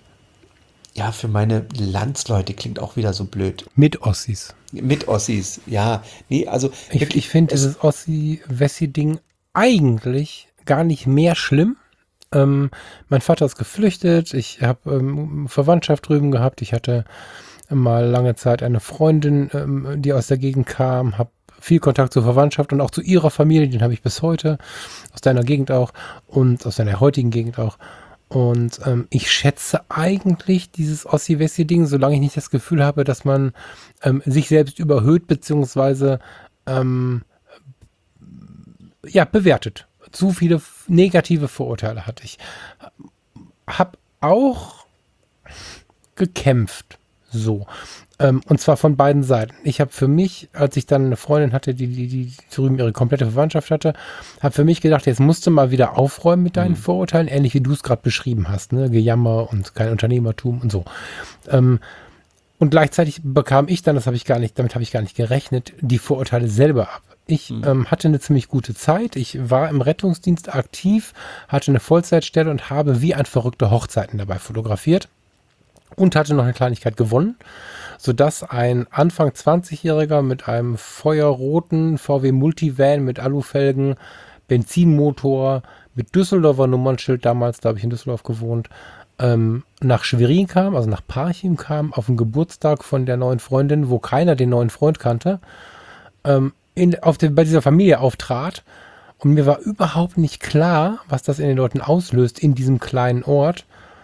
Landsleute, klingt auch wieder so blöd. Mit Ossis. Mit Ossis, ja. Nee, also Ich finde dieses Ossi-Wessi-Ding eigentlich gar nicht mehr schlimm. Mein Vater ist geflüchtet, ich habe Verwandtschaft drüben gehabt, ich hatte mal lange Zeit eine Freundin, die aus der Gegend kam, habe viel Kontakt zur Verwandtschaft und auch zu ihrer Familie, den habe ich bis heute, aus deiner Gegend auch und aus deiner heutigen Gegend auch. Und ich schätze eigentlich dieses Ossi-Wessi-Ding, solange ich nicht das Gefühl habe, dass man sich selbst überhöht, beziehungsweise bewertet. Zu viele negative Vorurteile hatte ich. Hab auch gekämpft, so. Und zwar von beiden Seiten. Ich habe für mich, als ich dann eine Freundin hatte, die drüben ihre komplette Verwandtschaft hatte, habe für mich gedacht, jetzt musst du mal wieder aufräumen mit deinen Vorurteilen, ähnlich wie du es gerade beschrieben hast, ne? Gejammer und kein Unternehmertum und so. Und gleichzeitig bekam ich dann, damit habe ich gar nicht gerechnet, die Vorurteile selber ab. Ich hatte eine ziemlich gute Zeit. Ich war im Rettungsdienst aktiv, hatte eine Vollzeitstelle und habe wie ein verrückter Hochzeiten dabei fotografiert und hatte noch eine Kleinigkeit gewonnen, sodass ein Anfang 20-Jähriger mit einem feuerroten VW Multivan mit Alufelgen, Benzinmotor, mit Düsseldorfer Nummernschild, damals, da habe ich in Düsseldorf gewohnt, nach Schwerin kam, also nach Parchim kam, auf den Geburtstag von der neuen Freundin, wo keiner den neuen Freund kannte, bei dieser Familie auftrat. Und mir war überhaupt nicht klar, was das in den Leuten auslöst in diesem kleinen Ort.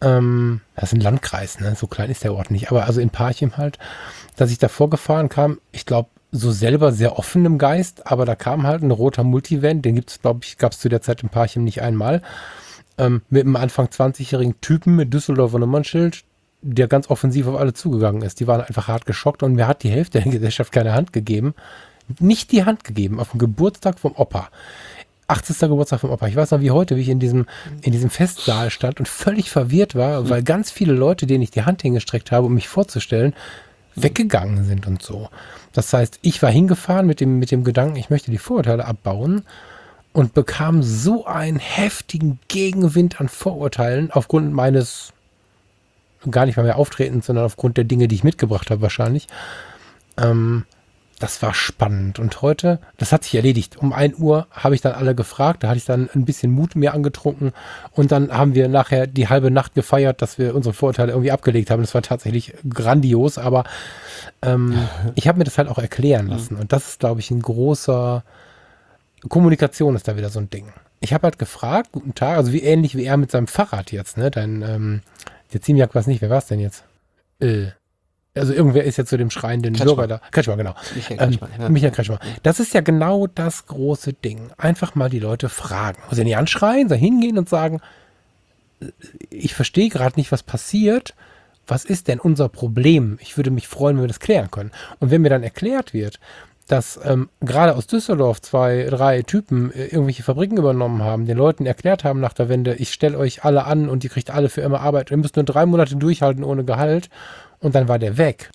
das ist ein Landkreis, ne? So klein ist der Ort nicht, aber also in Parchim halt, dass ich da vorgefahren kam, ich glaube, so selber sehr offen im Geist, aber da kam halt ein roter Multivan, den gab es zu der Zeit in Parchim nicht einmal, mit einem Anfang 20-jährigen Typen mit Düsseldorfer Nummernschild, der ganz offensiv auf alle zugegangen ist. Die waren einfach hart geschockt und mir hat die Hälfte der Gesellschaft keine Hand gegeben. Nicht die Hand gegeben, auf dem Geburtstag vom Opa. 80. Geburtstag vom Opa. Ich weiß noch wie heute, wie ich in diesem Festsaal stand und völlig verwirrt war, weil ganz viele Leute, denen ich die Hand hingestreckt habe, um mich vorzustellen, weggegangen sind und so. Das heißt, ich war hingefahren mit dem Gedanken, ich möchte die Vorurteile abbauen und bekam so einen heftigen Gegenwind an Vorurteilen aufgrund meines gar nicht mal mehr Auftretens, sondern aufgrund der Dinge, die ich mitgebracht habe wahrscheinlich. Das war spannend. Und heute, das hat sich erledigt. Um 1 Uhr habe ich dann alle gefragt. Da hatte ich dann ein bisschen Mut mir angetrunken. Und dann haben wir nachher die halbe Nacht gefeiert, dass wir unsere Vorurteile irgendwie abgelegt haben. Das war tatsächlich grandios. Aber ich habe mir das halt auch erklären lassen. Und das ist, glaube ich, ein großer Kommunikation ist da wieder so ein Ding. Ich habe halt gefragt, guten Tag, also ähnlich wie er mit seinem Fahrrad jetzt, ne? Der Ziemiak weiß nicht, wer war es denn jetzt? Also irgendwer ist ja zu dem schreienden Bürger da. Kretschmer, genau. Michael Kretschmer. Das ist ja genau das große Ding. Einfach mal die Leute fragen. Muss ja nicht anschreien, sondern hingehen und sagen, ich verstehe gerade nicht, was passiert. Was ist denn unser Problem? Ich würde mich freuen, wenn wir das klären können. Und wenn mir dann erklärt wird, dass gerade aus Düsseldorf 2, 3 Typen irgendwelche Fabriken übernommen haben, den Leuten erklärt haben nach der Wende, ich stelle euch alle an und ihr kriegt alle für immer Arbeit. Ihr müsst nur 3 Monate durchhalten ohne Gehalt. Und dann war der weg.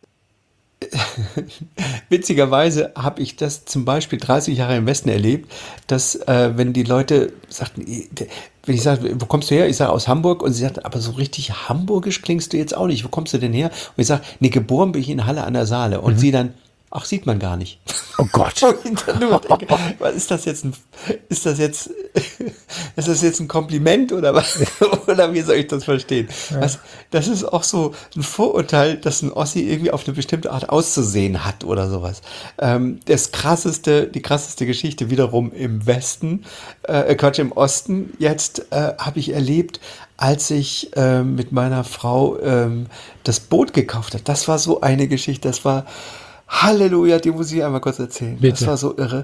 Witzigerweise habe ich das zum Beispiel 30 Jahre im Westen erlebt, dass wenn die Leute sagten, wenn ich sage, wo kommst du her? Ich sage aus Hamburg und sie sagt, aber so richtig hamburgisch klingst du jetzt auch nicht. Wo kommst du denn her? Und ich sage, nee, geboren bin ich in Halle an der Saale. Und sie dann, ach, sieht man gar nicht. Oh Gott. Und ich dann nur denke, was ist das jetzt ein Kompliment oder was? Oder wie soll ich das verstehen? Ja. Das ist auch so ein Vorurteil, dass ein Ossi irgendwie auf eine bestimmte Art auszusehen hat oder sowas. Die krasseste Geschichte wiederum im Westen, im Osten jetzt habe ich erlebt, als ich mit meiner Frau das Boot gekauft habe. Das war so eine Geschichte, das war Halleluja, die muss ich einmal kurz erzählen. Bitte. Das war so irre.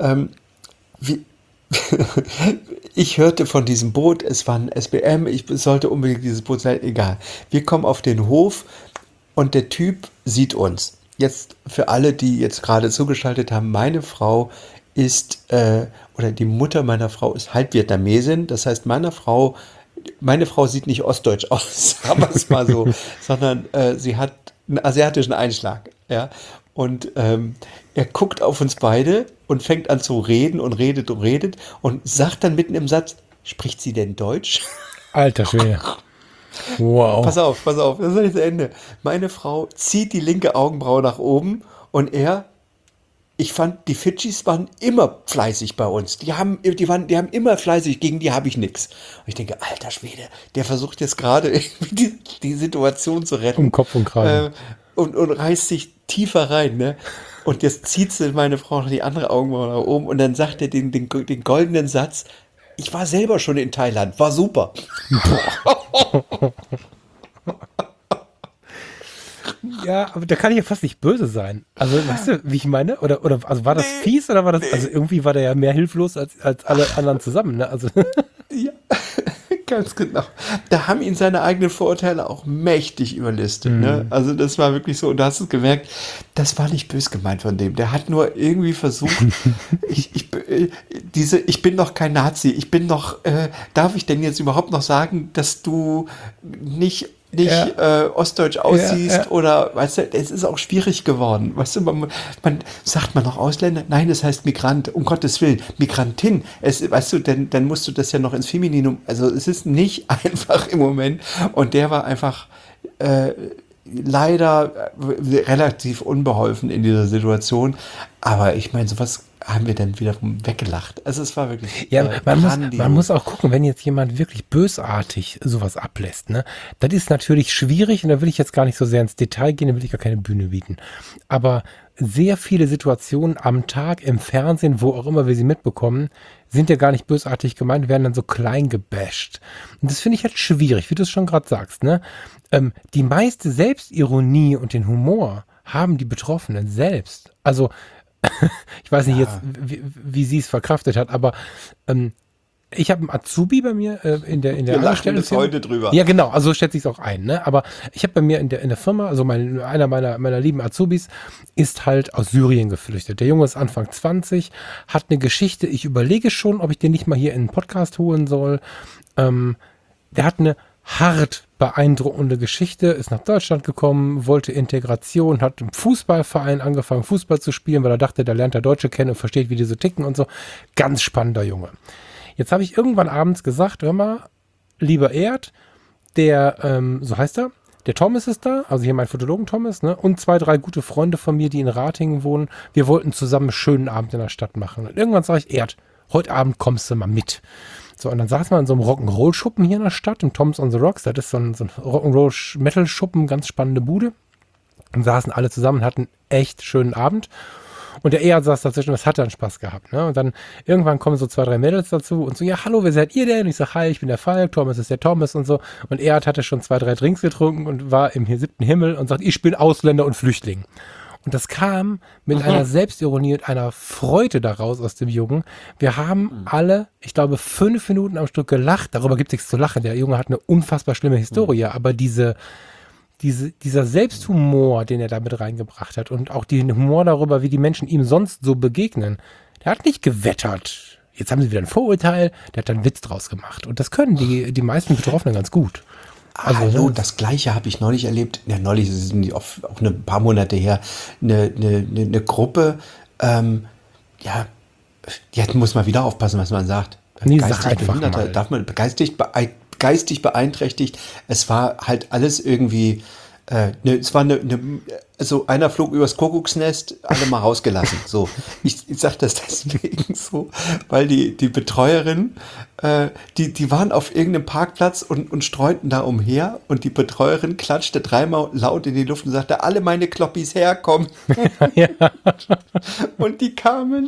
Ich hörte von diesem Boot, es war ein SBM, ich sollte unbedingt dieses Boot sein, egal. Wir kommen auf den Hof und der Typ sieht uns. Jetzt für alle, die jetzt gerade zugeschaltet haben, meine Frau ist, oder die Mutter meiner Frau ist Halbvietnamesin, das heißt meine Frau sieht nicht ostdeutsch aus, sagen wir es mal so, sondern sie hat einen asiatischen Einschlag, ja. Und er guckt auf uns beide und fängt an zu reden und redet und sagt dann mitten im Satz, spricht sie denn Deutsch? Alter Schwede. Wow. Pass auf, das ist nicht zu Ende. Meine Frau zieht die linke Augenbraue nach oben und ich fand, die Fidschis waren immer fleißig bei uns. Die haben immer fleißig, gegen die habe ich nichts. Und ich denke, alter Schwede, der versucht jetzt gerade irgendwie die Situation zu retten. Um Kopf und Kragen. Und reißt sich tiefer rein, ne? Und jetzt zieht sie meine Frau noch die andere Augenbraue nach oben und dann sagt er den goldenen Satz, ich war selber schon in Thailand, war super. Ja, aber da kann ich ja fast nicht böse sein. Also, weißt du, wie ich meine? Oder also war das fies oder war das, also irgendwie war der ja mehr hilflos als alle anderen zusammen, ne? Also. Ja, ganz genau. Da haben ihn seine eigenen Vorurteile auch mächtig überlistet, ne? Also das war wirklich so, und da hast du gemerkt, das war nicht böse gemeint von dem. Der hat nur irgendwie versucht, ich bin doch kein Nazi, darf ich denn jetzt überhaupt noch sagen, dass du nicht ostdeutsch aussiehst oder, weißt du, es ist auch schwierig geworden. Weißt du, man sagt man noch Ausländer? Nein, es heißt Migrant, um Gottes Willen, Migrantin. Weißt du, dann musst du das ja noch ins Femininum, also es ist nicht einfach im Moment und der war einfach leider relativ unbeholfen in dieser Situation, aber ich meine, sowas haben wir dann wiederum weggelacht. Also es war wirklich man muss auch gucken, wenn jetzt jemand wirklich bösartig sowas ablässt, ne? Das ist natürlich schwierig und da will ich jetzt gar nicht so sehr ins Detail gehen, da will ich gar keine Bühne bieten. Aber sehr viele Situationen am Tag im Fernsehen, wo auch immer wir sie mitbekommen, sind ja gar nicht bösartig gemeint, werden dann so klein gebasht. Und das finde ich halt schwierig, wie du es schon gerade sagst, ne? Die meiste Selbstironie und den Humor haben die Betroffenen selbst. Also, ich weiß nicht jetzt, wie sie es verkraftet hat, aber ich habe einen Azubi bei mir in der Wir lachen bis heute drüber. Ja, genau, also so schätze ich es auch ein. Ne? Aber ich habe bei mir in der Firma, also einer meiner lieben Azubis ist halt aus Syrien geflüchtet. Der Junge ist Anfang 20, hat eine Geschichte. Ich überlege schon, ob ich den nicht mal hier in einen Podcast holen soll. Der hat eine hart beeindruckende Geschichte, ist nach Deutschland gekommen, wollte Integration, hat im Fußballverein angefangen, Fußball zu spielen, weil er dachte, da lernt er Deutsche kennen und versteht, wie die so ticken und so. Ganz spannender Junge. Jetzt habe ich irgendwann abends gesagt, hör mal, lieber Erd, der, so heißt er, der Thomas ist da, also hier mein Fotologen Thomas, ne, und 2, 3 gute Freunde von mir, die in Ratingen wohnen. Wir wollten zusammen einen schönen Abend in der Stadt machen. Und irgendwann sage ich, Erd, heute Abend kommst du mal mit. So, und dann saßen wir in so einem Rock'n'Roll-Schuppen hier in der Stadt, in Tom's on the Rocks, das ist so ein Rock'n'Roll-Metal-Schuppen, ganz spannende Bude. Und saßen alle zusammen und hatten einen echt schönen Abend. Und der Erd saß dazwischen, das hat dann Spaß gehabt. Ne? Und dann irgendwann kommen so 2, 3 Mädels dazu und so, ja, hallo, wer seid ihr denn? Und ich sage, hi, ich bin der Falk, Thomas ist der Thomas und so. Und Erd hatte schon 2, 3 Drinks getrunken und war im 7. Himmel und sagt, ich bin Ausländer und Flüchtling. Und das kam mit einer Selbstironie und einer Freude daraus aus dem Jungen. Wir haben alle, ich glaube, 5 Minuten am Stück gelacht. Darüber gibt es nichts zu lachen. Der Junge hat eine unfassbar schlimme Historie, aber dieser Selbsthumor, den er da mit reingebracht hat und auch den Humor darüber, wie die Menschen ihm sonst so begegnen, der hat nicht gewettert. Jetzt haben sie wieder ein Vorurteil, der hat dann einen Witz draus gemacht. Und das können die meisten Betroffenen ganz gut. Also, hallo, das Gleiche habe ich neulich erlebt. Ja, neulich ist es auch ein paar Monate her. Eine Gruppe, jetzt muss man wieder aufpassen, was man sagt. Nee, geistig Behinderte, darf man geistig beeinträchtigt. Es war halt alles irgendwie, also einer flog übers Kuckucksnest, alle mal rausgelassen. So, ich sage das deswegen so, weil die Betreuerin, die waren auf irgendeinem Parkplatz und streunten da umher und die Betreuerin klatschte 3-mal laut in die Luft und sagte, alle meine Kloppis herkommen. Ja. Und die kamen.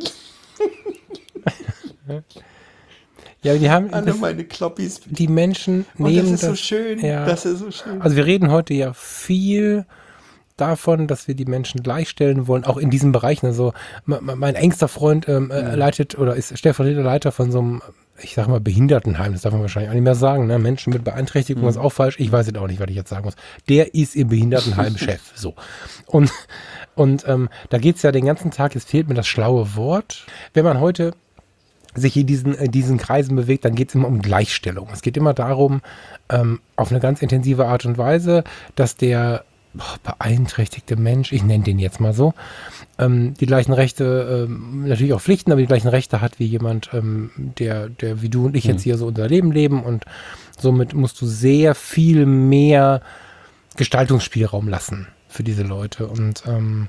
Ja, die haben alle meine Kloppis. Die Menschen nehmen das. Ist so schön. Ja. Das ist so schön. Also wir reden heute ja viel davon, dass wir die Menschen gleichstellen wollen, auch in diesen Bereichen. Also mein engster Freund leitet oder ist stellvertretender Leiter von so einem, ich sag mal, Behindertenheim. Das darf man wahrscheinlich auch nicht mehr sagen. Ne? Menschen mit Beeinträchtigung ist auch falsch. Ich weiß jetzt auch nicht, was ich jetzt sagen muss. Der ist im Behindertenheim-Chef. So. Und da geht es ja den ganzen Tag, es fehlt mir das schlaue Wort. Wenn man heute sich in diesen Kreisen bewegt, dann geht es immer um Gleichstellung. Es geht immer darum, auf eine ganz intensive Art und Weise, dass der beeinträchtigte Mensch, ich nenne den jetzt mal so, die gleichen Rechte, natürlich auch Pflichten, aber die gleichen Rechte hat wie jemand, der wie du und ich jetzt hier so unser Leben leben, und somit musst du sehr viel mehr Gestaltungsspielraum lassen für diese Leute. Und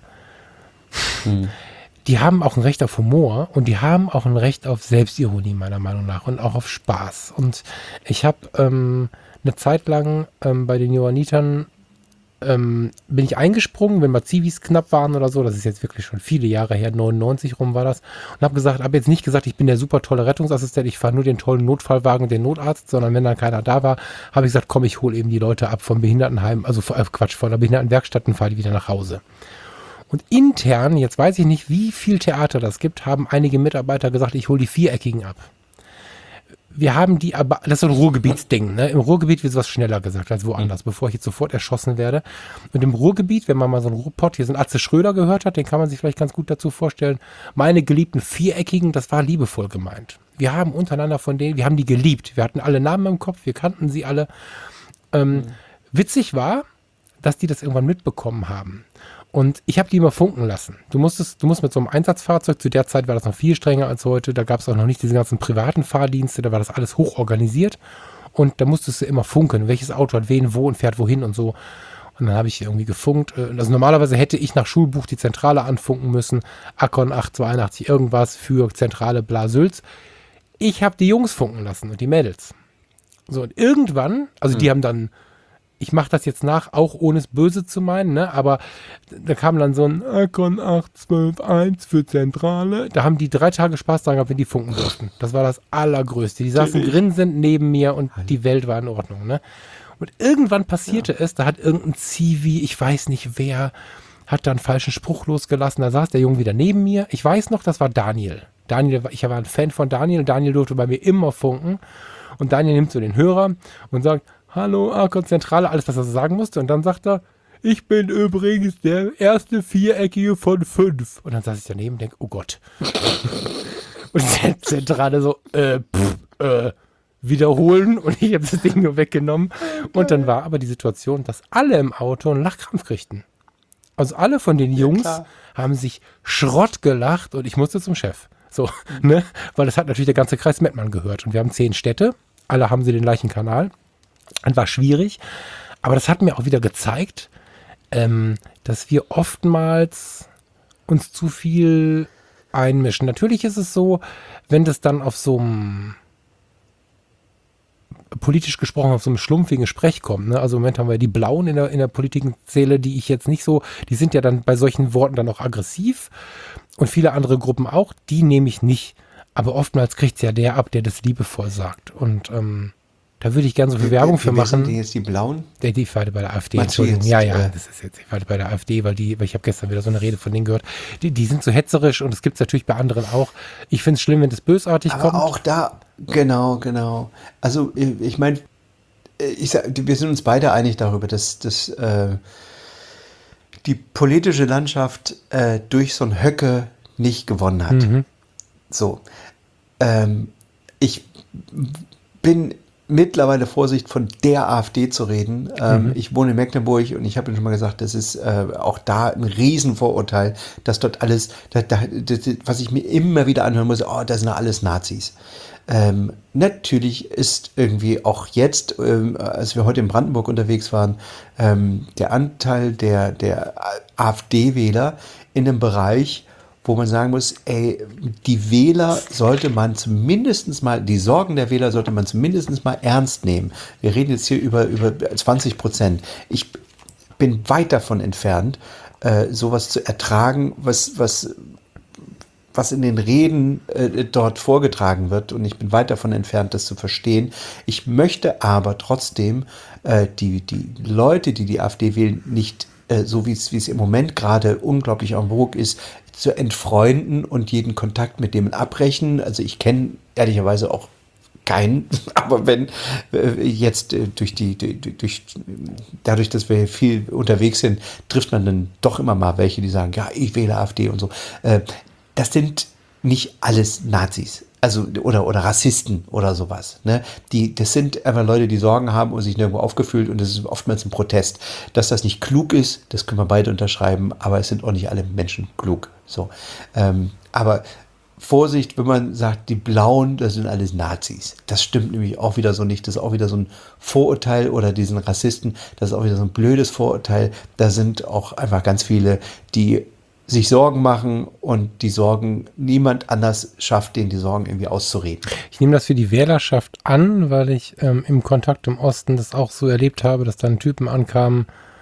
die haben auch ein Recht auf Humor und die haben auch ein Recht auf Selbstironie, meiner Meinung nach, und auch auf Spaß. Und ich habe eine Zeit lang bei den Johannitern bin ich eingesprungen, wenn mal Zivis knapp waren oder so, das ist jetzt wirklich schon viele Jahre her, 99 rum war das, und habe jetzt nicht gesagt, ich bin der super tolle Rettungsassistent, ich fahre nur den tollen Notfallwagen und den Notarzt, sondern wenn dann keiner da war, habe ich gesagt, komm, ich hole eben die Leute ab vom Behindertenheim, also von der Behindertenwerkstatt und fahre die wieder nach Hause. Und intern, jetzt weiß ich nicht, wie viel Theater das gibt, haben einige Mitarbeiter gesagt, ich hole die Viereckigen ab. Wir haben die aber, das ist so ein Ruhrgebietsding, ne? Im Ruhrgebiet wird sowas schneller gesagt als woanders, bevor ich jetzt sofort erschossen werde. Und im Ruhrgebiet, wenn man mal so einen Ruhrpott, hier so einen Atze Schröder gehört hat, den kann man sich vielleicht ganz gut dazu vorstellen. Meine geliebten Viereckigen, das war liebevoll gemeint. Wir haben untereinander von denen, wir haben die geliebt. Wir hatten alle Namen im Kopf, wir kannten sie alle. Witzig war, dass die das irgendwann mitbekommen haben. Und ich habe die immer funken lassen. Du musst mit so einem Einsatzfahrzeug, zu der Zeit war das noch viel strenger als heute, da gab es auch noch nicht diese ganzen privaten Fahrdienste, da war das alles hoch organisiert, und da musstest du immer funken, welches Auto hat wen, wo und fährt wohin und so. Und dann habe ich irgendwie gefunkt. Also normalerweise hätte ich nach Schulbuch die Zentrale anfunken müssen, Akkon 882 irgendwas für Zentrale Bla-Sülz. Ich habe die Jungs funken lassen und die Mädels. So, und irgendwann, also die haben dann ich mache das jetzt nach, auch ohne es böse zu meinen, ne? Aber da kam dann so ein Icon 8121 für Zentrale. Da haben die 3 Tage Spaß daran gehabt, wenn die funken durften. Das war das Allergrößte. Die saßen grinsend neben mir und die Welt war in Ordnung, ne? Und irgendwann passierte es, da hat irgendein Zivi, ich weiß nicht wer, hat da einen falschen Spruch losgelassen. Da saß der Junge wieder neben mir. Ich weiß noch, das war Daniel. Ich war ein Fan von Daniel. Daniel durfte bei mir immer funken. Und Daniel nimmt so den Hörer und sagt, hallo, Icon Zentrale, alles, was er so sagen musste. Und dann sagt er, ich bin übrigens der erste Viereckige von 5. Und dann saß ich daneben und denke, oh Gott. Und die Zentrale so, wiederholen. Und ich habe das Ding nur weggenommen. Und dann war aber die Situation, dass alle im Auto einen Lachkrampf kriegten. Also alle von den Jungs haben sich Schrott gelacht und ich musste zum Chef. So, ne? Weil das hat natürlich der ganze Kreis Mettmann gehört. Und wir haben 10 Städte. Alle haben sie den gleichen Kanal. Das war schwierig. Aber das hat mir auch wieder gezeigt, dass wir oftmals uns zu viel einmischen. Natürlich ist es so, wenn das dann auf so einem politisch gesprochen auf so einem schlumpfigen Sprech kommt. Ne? Also im Moment haben wir die Blauen in der Politikszähle, die ich jetzt nicht so, die sind ja dann bei solchen Worten dann auch aggressiv und viele andere Gruppen auch, die nehme ich nicht. Aber oftmals kriegt es ja der ab, der das liebevoll sagt. Und da würde ich gerne so viel Werbung für machen. Sind die jetzt die Blauen? Ich war bei der AfD, Entschuldigung. Das ist jetzt, ich war bei der AfD, weil ich habe gestern wieder so eine Rede von denen gehört. Die sind so hetzerisch und das gibt es natürlich bei anderen auch. Ich finde es schlimm, wenn das bösartig kommt. Aber auch da, genau. Also ich meine, wir sind uns beide einig darüber, dass die politische Landschaft durch so ein Höcke nicht gewonnen hat. So. Ich bin mittlerweile Vorsicht, von der AfD zu reden. Ich wohne in Mecklenburg und ich habe Ihnen schon mal gesagt, das ist auch da ein Riesenvorurteil, dass dort alles, was ich mir immer wieder anhören muss, das sind alles Nazis. Natürlich ist irgendwie auch jetzt, als wir heute in Brandenburg unterwegs waren, der Anteil der AfD-Wähler in einem Bereich, wo man sagen muss, die Wähler sollte man zumindest mal, die Sorgen der Wähler sollte man zumindest mal ernst nehmen. Wir reden jetzt hier über 20%. Ich bin weit davon entfernt, sowas zu ertragen, was in den Reden dort vorgetragen wird. Und ich bin weit davon entfernt, das zu verstehen. Ich möchte aber trotzdem die Leute, die AfD wählen, nicht so wie es im Moment gerade unglaublich en vogue ist, zu entfreunden und jeden Kontakt mit dem abbrechen. Also ich kenne ehrlicherweise auch keinen, aber wenn jetzt dadurch, dass wir viel unterwegs sind, trifft man dann doch immer mal welche, die sagen, ja, ich wähle AfD und so. Das sind nicht alles Nazis. Also, oder Rassisten oder sowas. Ne? Das sind einfach Leute, die Sorgen haben und sich nirgendwo aufgefühlt und das ist oftmals ein Protest. Dass das nicht klug ist, das können wir beide unterschreiben, aber es sind auch nicht alle Menschen klug. So. Aber Vorsicht, wenn man sagt, die Blauen, das sind alles Nazis. Das stimmt nämlich auch wieder so nicht. Das ist auch wieder so ein Vorurteil oder diesen Rassisten, das ist auch wieder so ein blödes Vorurteil. Da sind auch einfach ganz viele, die sich Sorgen machen und die Sorgen niemand anders schafft, denen die Sorgen irgendwie auszureden. Ich nehme das für die Wählerschaft an, weil ich im Kontakt im Osten das auch so erlebt habe, dass dann Typen ankamen,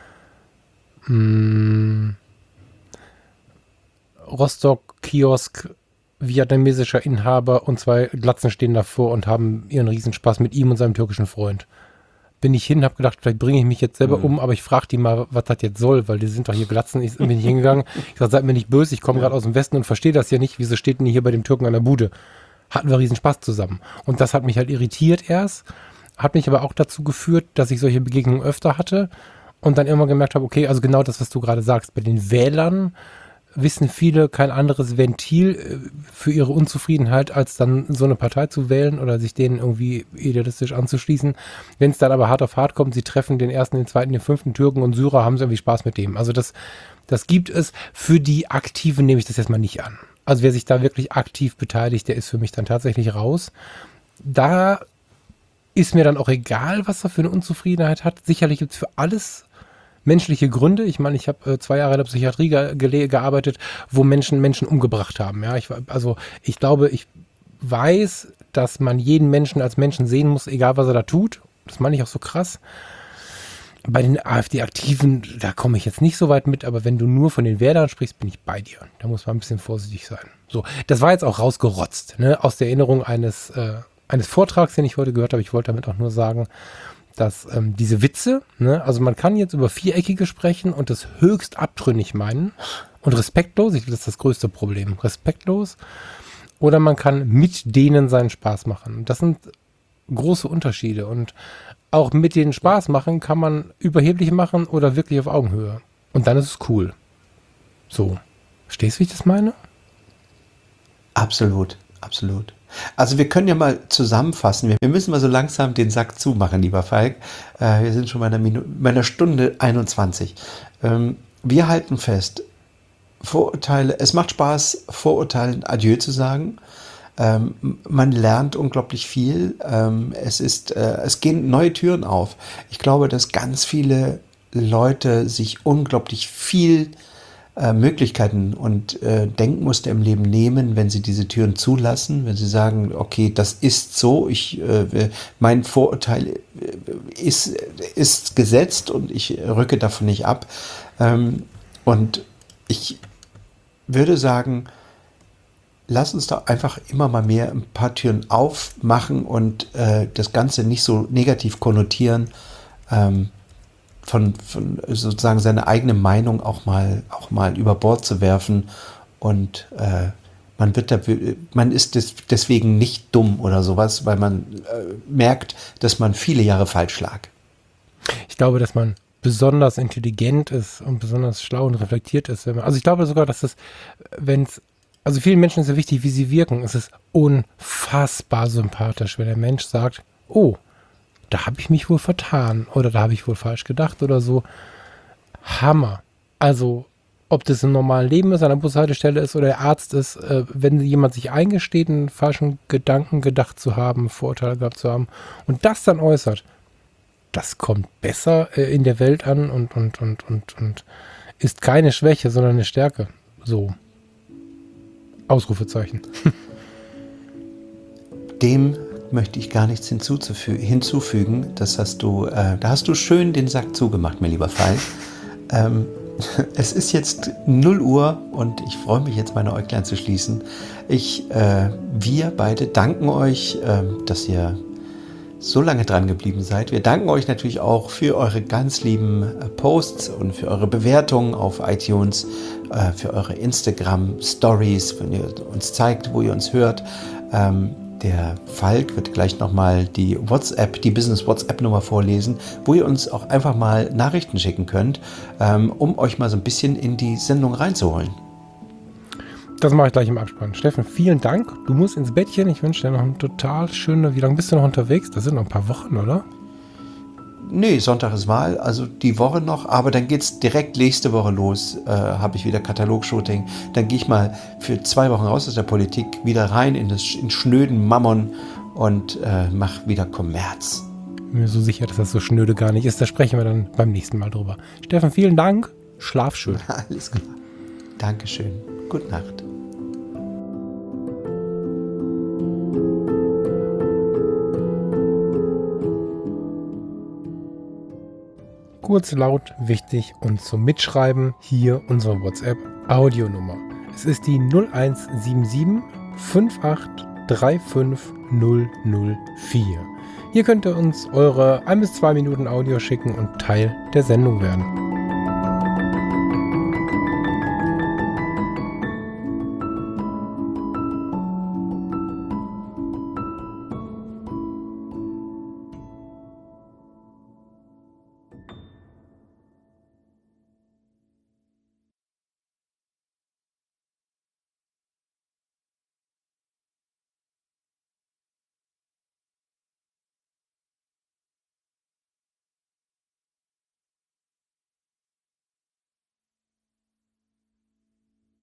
Rostock-Kiosk, vietnamesischer Inhaber und 2 Glatzen stehen davor und haben ihren Riesenspaß mit ihm und seinem türkischen Freund. Bin ich hin, habe gedacht, vielleicht bringe ich mich jetzt selber um, aber ich frage die mal, was das jetzt soll, weil die sind doch hier Glatzen. Ich bin nicht hingegangen. Ich sage, seid mir nicht böse, ich komme gerade aus dem Westen und verstehe das ja nicht. Wieso steht denn hier bei dem Türken an der Bude? Hatten wir riesen Spaß zusammen. Und das hat mich halt irritiert erst, hat mich aber auch dazu geführt, dass ich solche Begegnungen öfter hatte und dann immer gemerkt habe, okay, also genau das, was du gerade sagst, bei den Wählern wissen viele kein anderes Ventil für ihre Unzufriedenheit, als dann so eine Partei zu wählen oder sich denen irgendwie idealistisch anzuschließen. Wenn es dann aber hart auf hart kommt, sie treffen den ersten, den zweiten, den fünften Türken und Syrer, haben sie irgendwie Spaß mit dem. Also das gibt es. Für die Aktiven nehme ich das jetzt mal nicht an. Also wer sich da wirklich aktiv beteiligt, der ist für mich dann tatsächlich raus. Da ist mir dann auch egal, was er für eine Unzufriedenheit hat. Sicherlich gibt es für alles menschliche Gründe. Ich meine, ich habe 2 Jahre in der Psychiatrie gearbeitet, wo Menschen umgebracht haben. Ja, ich glaube, ich weiß, dass man jeden Menschen als Menschen sehen muss, egal was er da tut. Das meine ich auch so krass. Bei den AfD-Aktiven, da komme ich jetzt nicht so weit mit, aber wenn du nur von den Wählern sprichst, bin ich bei dir. Da muss man ein bisschen vorsichtig sein. So, das war jetzt auch rausgerotzt, ne? Aus der Erinnerung eines Vortrags, den ich heute gehört habe. Ich wollte damit auch nur sagen, dass diese Witze, ne? Also man kann jetzt über Viereckige sprechen und das höchst abtrünnig meinen und respektlos, ich glaube, das ist das größte Problem, respektlos. Oder man kann mit denen seinen Spaß machen. Das sind große Unterschiede und auch mit denen Spaß machen kann man überheblich machen oder wirklich auf Augenhöhe. Und dann ist es cool. So. Verstehst du, wie ich das meine? Absolut, absolut. Also wir können ja mal zusammenfassen. Wir müssen mal so langsam den Sack zumachen, lieber Falk. Wir sind schon bei einer Stunde 21. Wir halten fest, Vorurteile, es macht Spaß, Vorurteilen Adieu zu sagen. Man lernt unglaublich viel. Es gehen neue Türen auf. Ich glaube, dass ganz viele Leute sich unglaublich viel Möglichkeiten und Denkmuster im Leben nehmen, wenn sie diese Türen zulassen, wenn sie sagen, okay, das ist so, mein Vorurteil ist gesetzt und ich rücke davon nicht ab. Und ich würde sagen, lass uns doch einfach immer mal mehr ein paar Türen aufmachen und das Ganze nicht so negativ konnotieren, von sozusagen seine eigene Meinung auch mal über Bord zu werfen und man ist deswegen nicht dumm oder sowas, weil man merkt, dass man viele Jahre falsch lag. Ich glaube, dass man besonders intelligent ist und besonders schlau und reflektiert ist. Also ich glaube sogar, dass es, also vielen Menschen ist ja wichtig, wie sie wirken. Es ist unfassbar sympathisch, wenn der Mensch sagt, oh, da habe ich mich wohl vertan oder da habe ich wohl falsch gedacht oder so. Hammer. Also, ob das im normalen Leben ist, an der Bushaltestelle ist oder der Arzt ist, wenn jemand sich eingesteht, einen falschen Gedanken gedacht zu haben, Vorurteile gehabt zu haben und das dann äußert, das kommt besser in der Welt an und ist keine Schwäche, sondern eine Stärke. So. Ausrufezeichen. Dem möchte ich gar nichts hinzufügen. Da hast du schön den Sack zugemacht, mein lieber Falk. Es ist jetzt 0 Uhr und ich freue mich jetzt, meine Äuglein zu schließen. Wir beide danken euch, dass ihr so lange dran geblieben seid. Wir danken euch natürlich auch für eure ganz lieben Posts und für eure Bewertungen auf iTunes, für eure Instagram-Stories, wenn ihr uns zeigt, wo ihr uns hört. Der Falk wird gleich nochmal die Business-WhatsApp-Nummer vorlesen, wo ihr uns auch einfach mal Nachrichten schicken könnt, um euch mal so ein bisschen in die Sendung reinzuholen. Das mache ich gleich im Abspann. Steffen, vielen Dank. Du musst ins Bettchen. Ich wünsche dir noch eine total schöne... Wie lange bist du noch unterwegs? Das sind noch ein paar Wochen, oder? Nee, Sonntag ist Wahl, also die Woche noch, aber dann geht's direkt nächste Woche los, habe ich wieder Katalog-Shooting. Dann gehe ich mal für 2 Wochen raus aus der Politik, wieder rein in schnöden Mammon und mache wieder Kommerz. Ich bin mir so sicher, dass das so schnöde gar nicht ist. Da sprechen wir dann beim nächsten Mal drüber. Steffen, vielen Dank. Schlaf schön. Alles klar. Dankeschön. Gute Nacht. Kurz, laut, wichtig und zum Mitschreiben hier unsere WhatsApp-Audionummer. Es ist die 0177 5835 004. Hier könnt ihr uns eure 1 bis 2 Minuten Audio schicken und Teil der Sendung werden.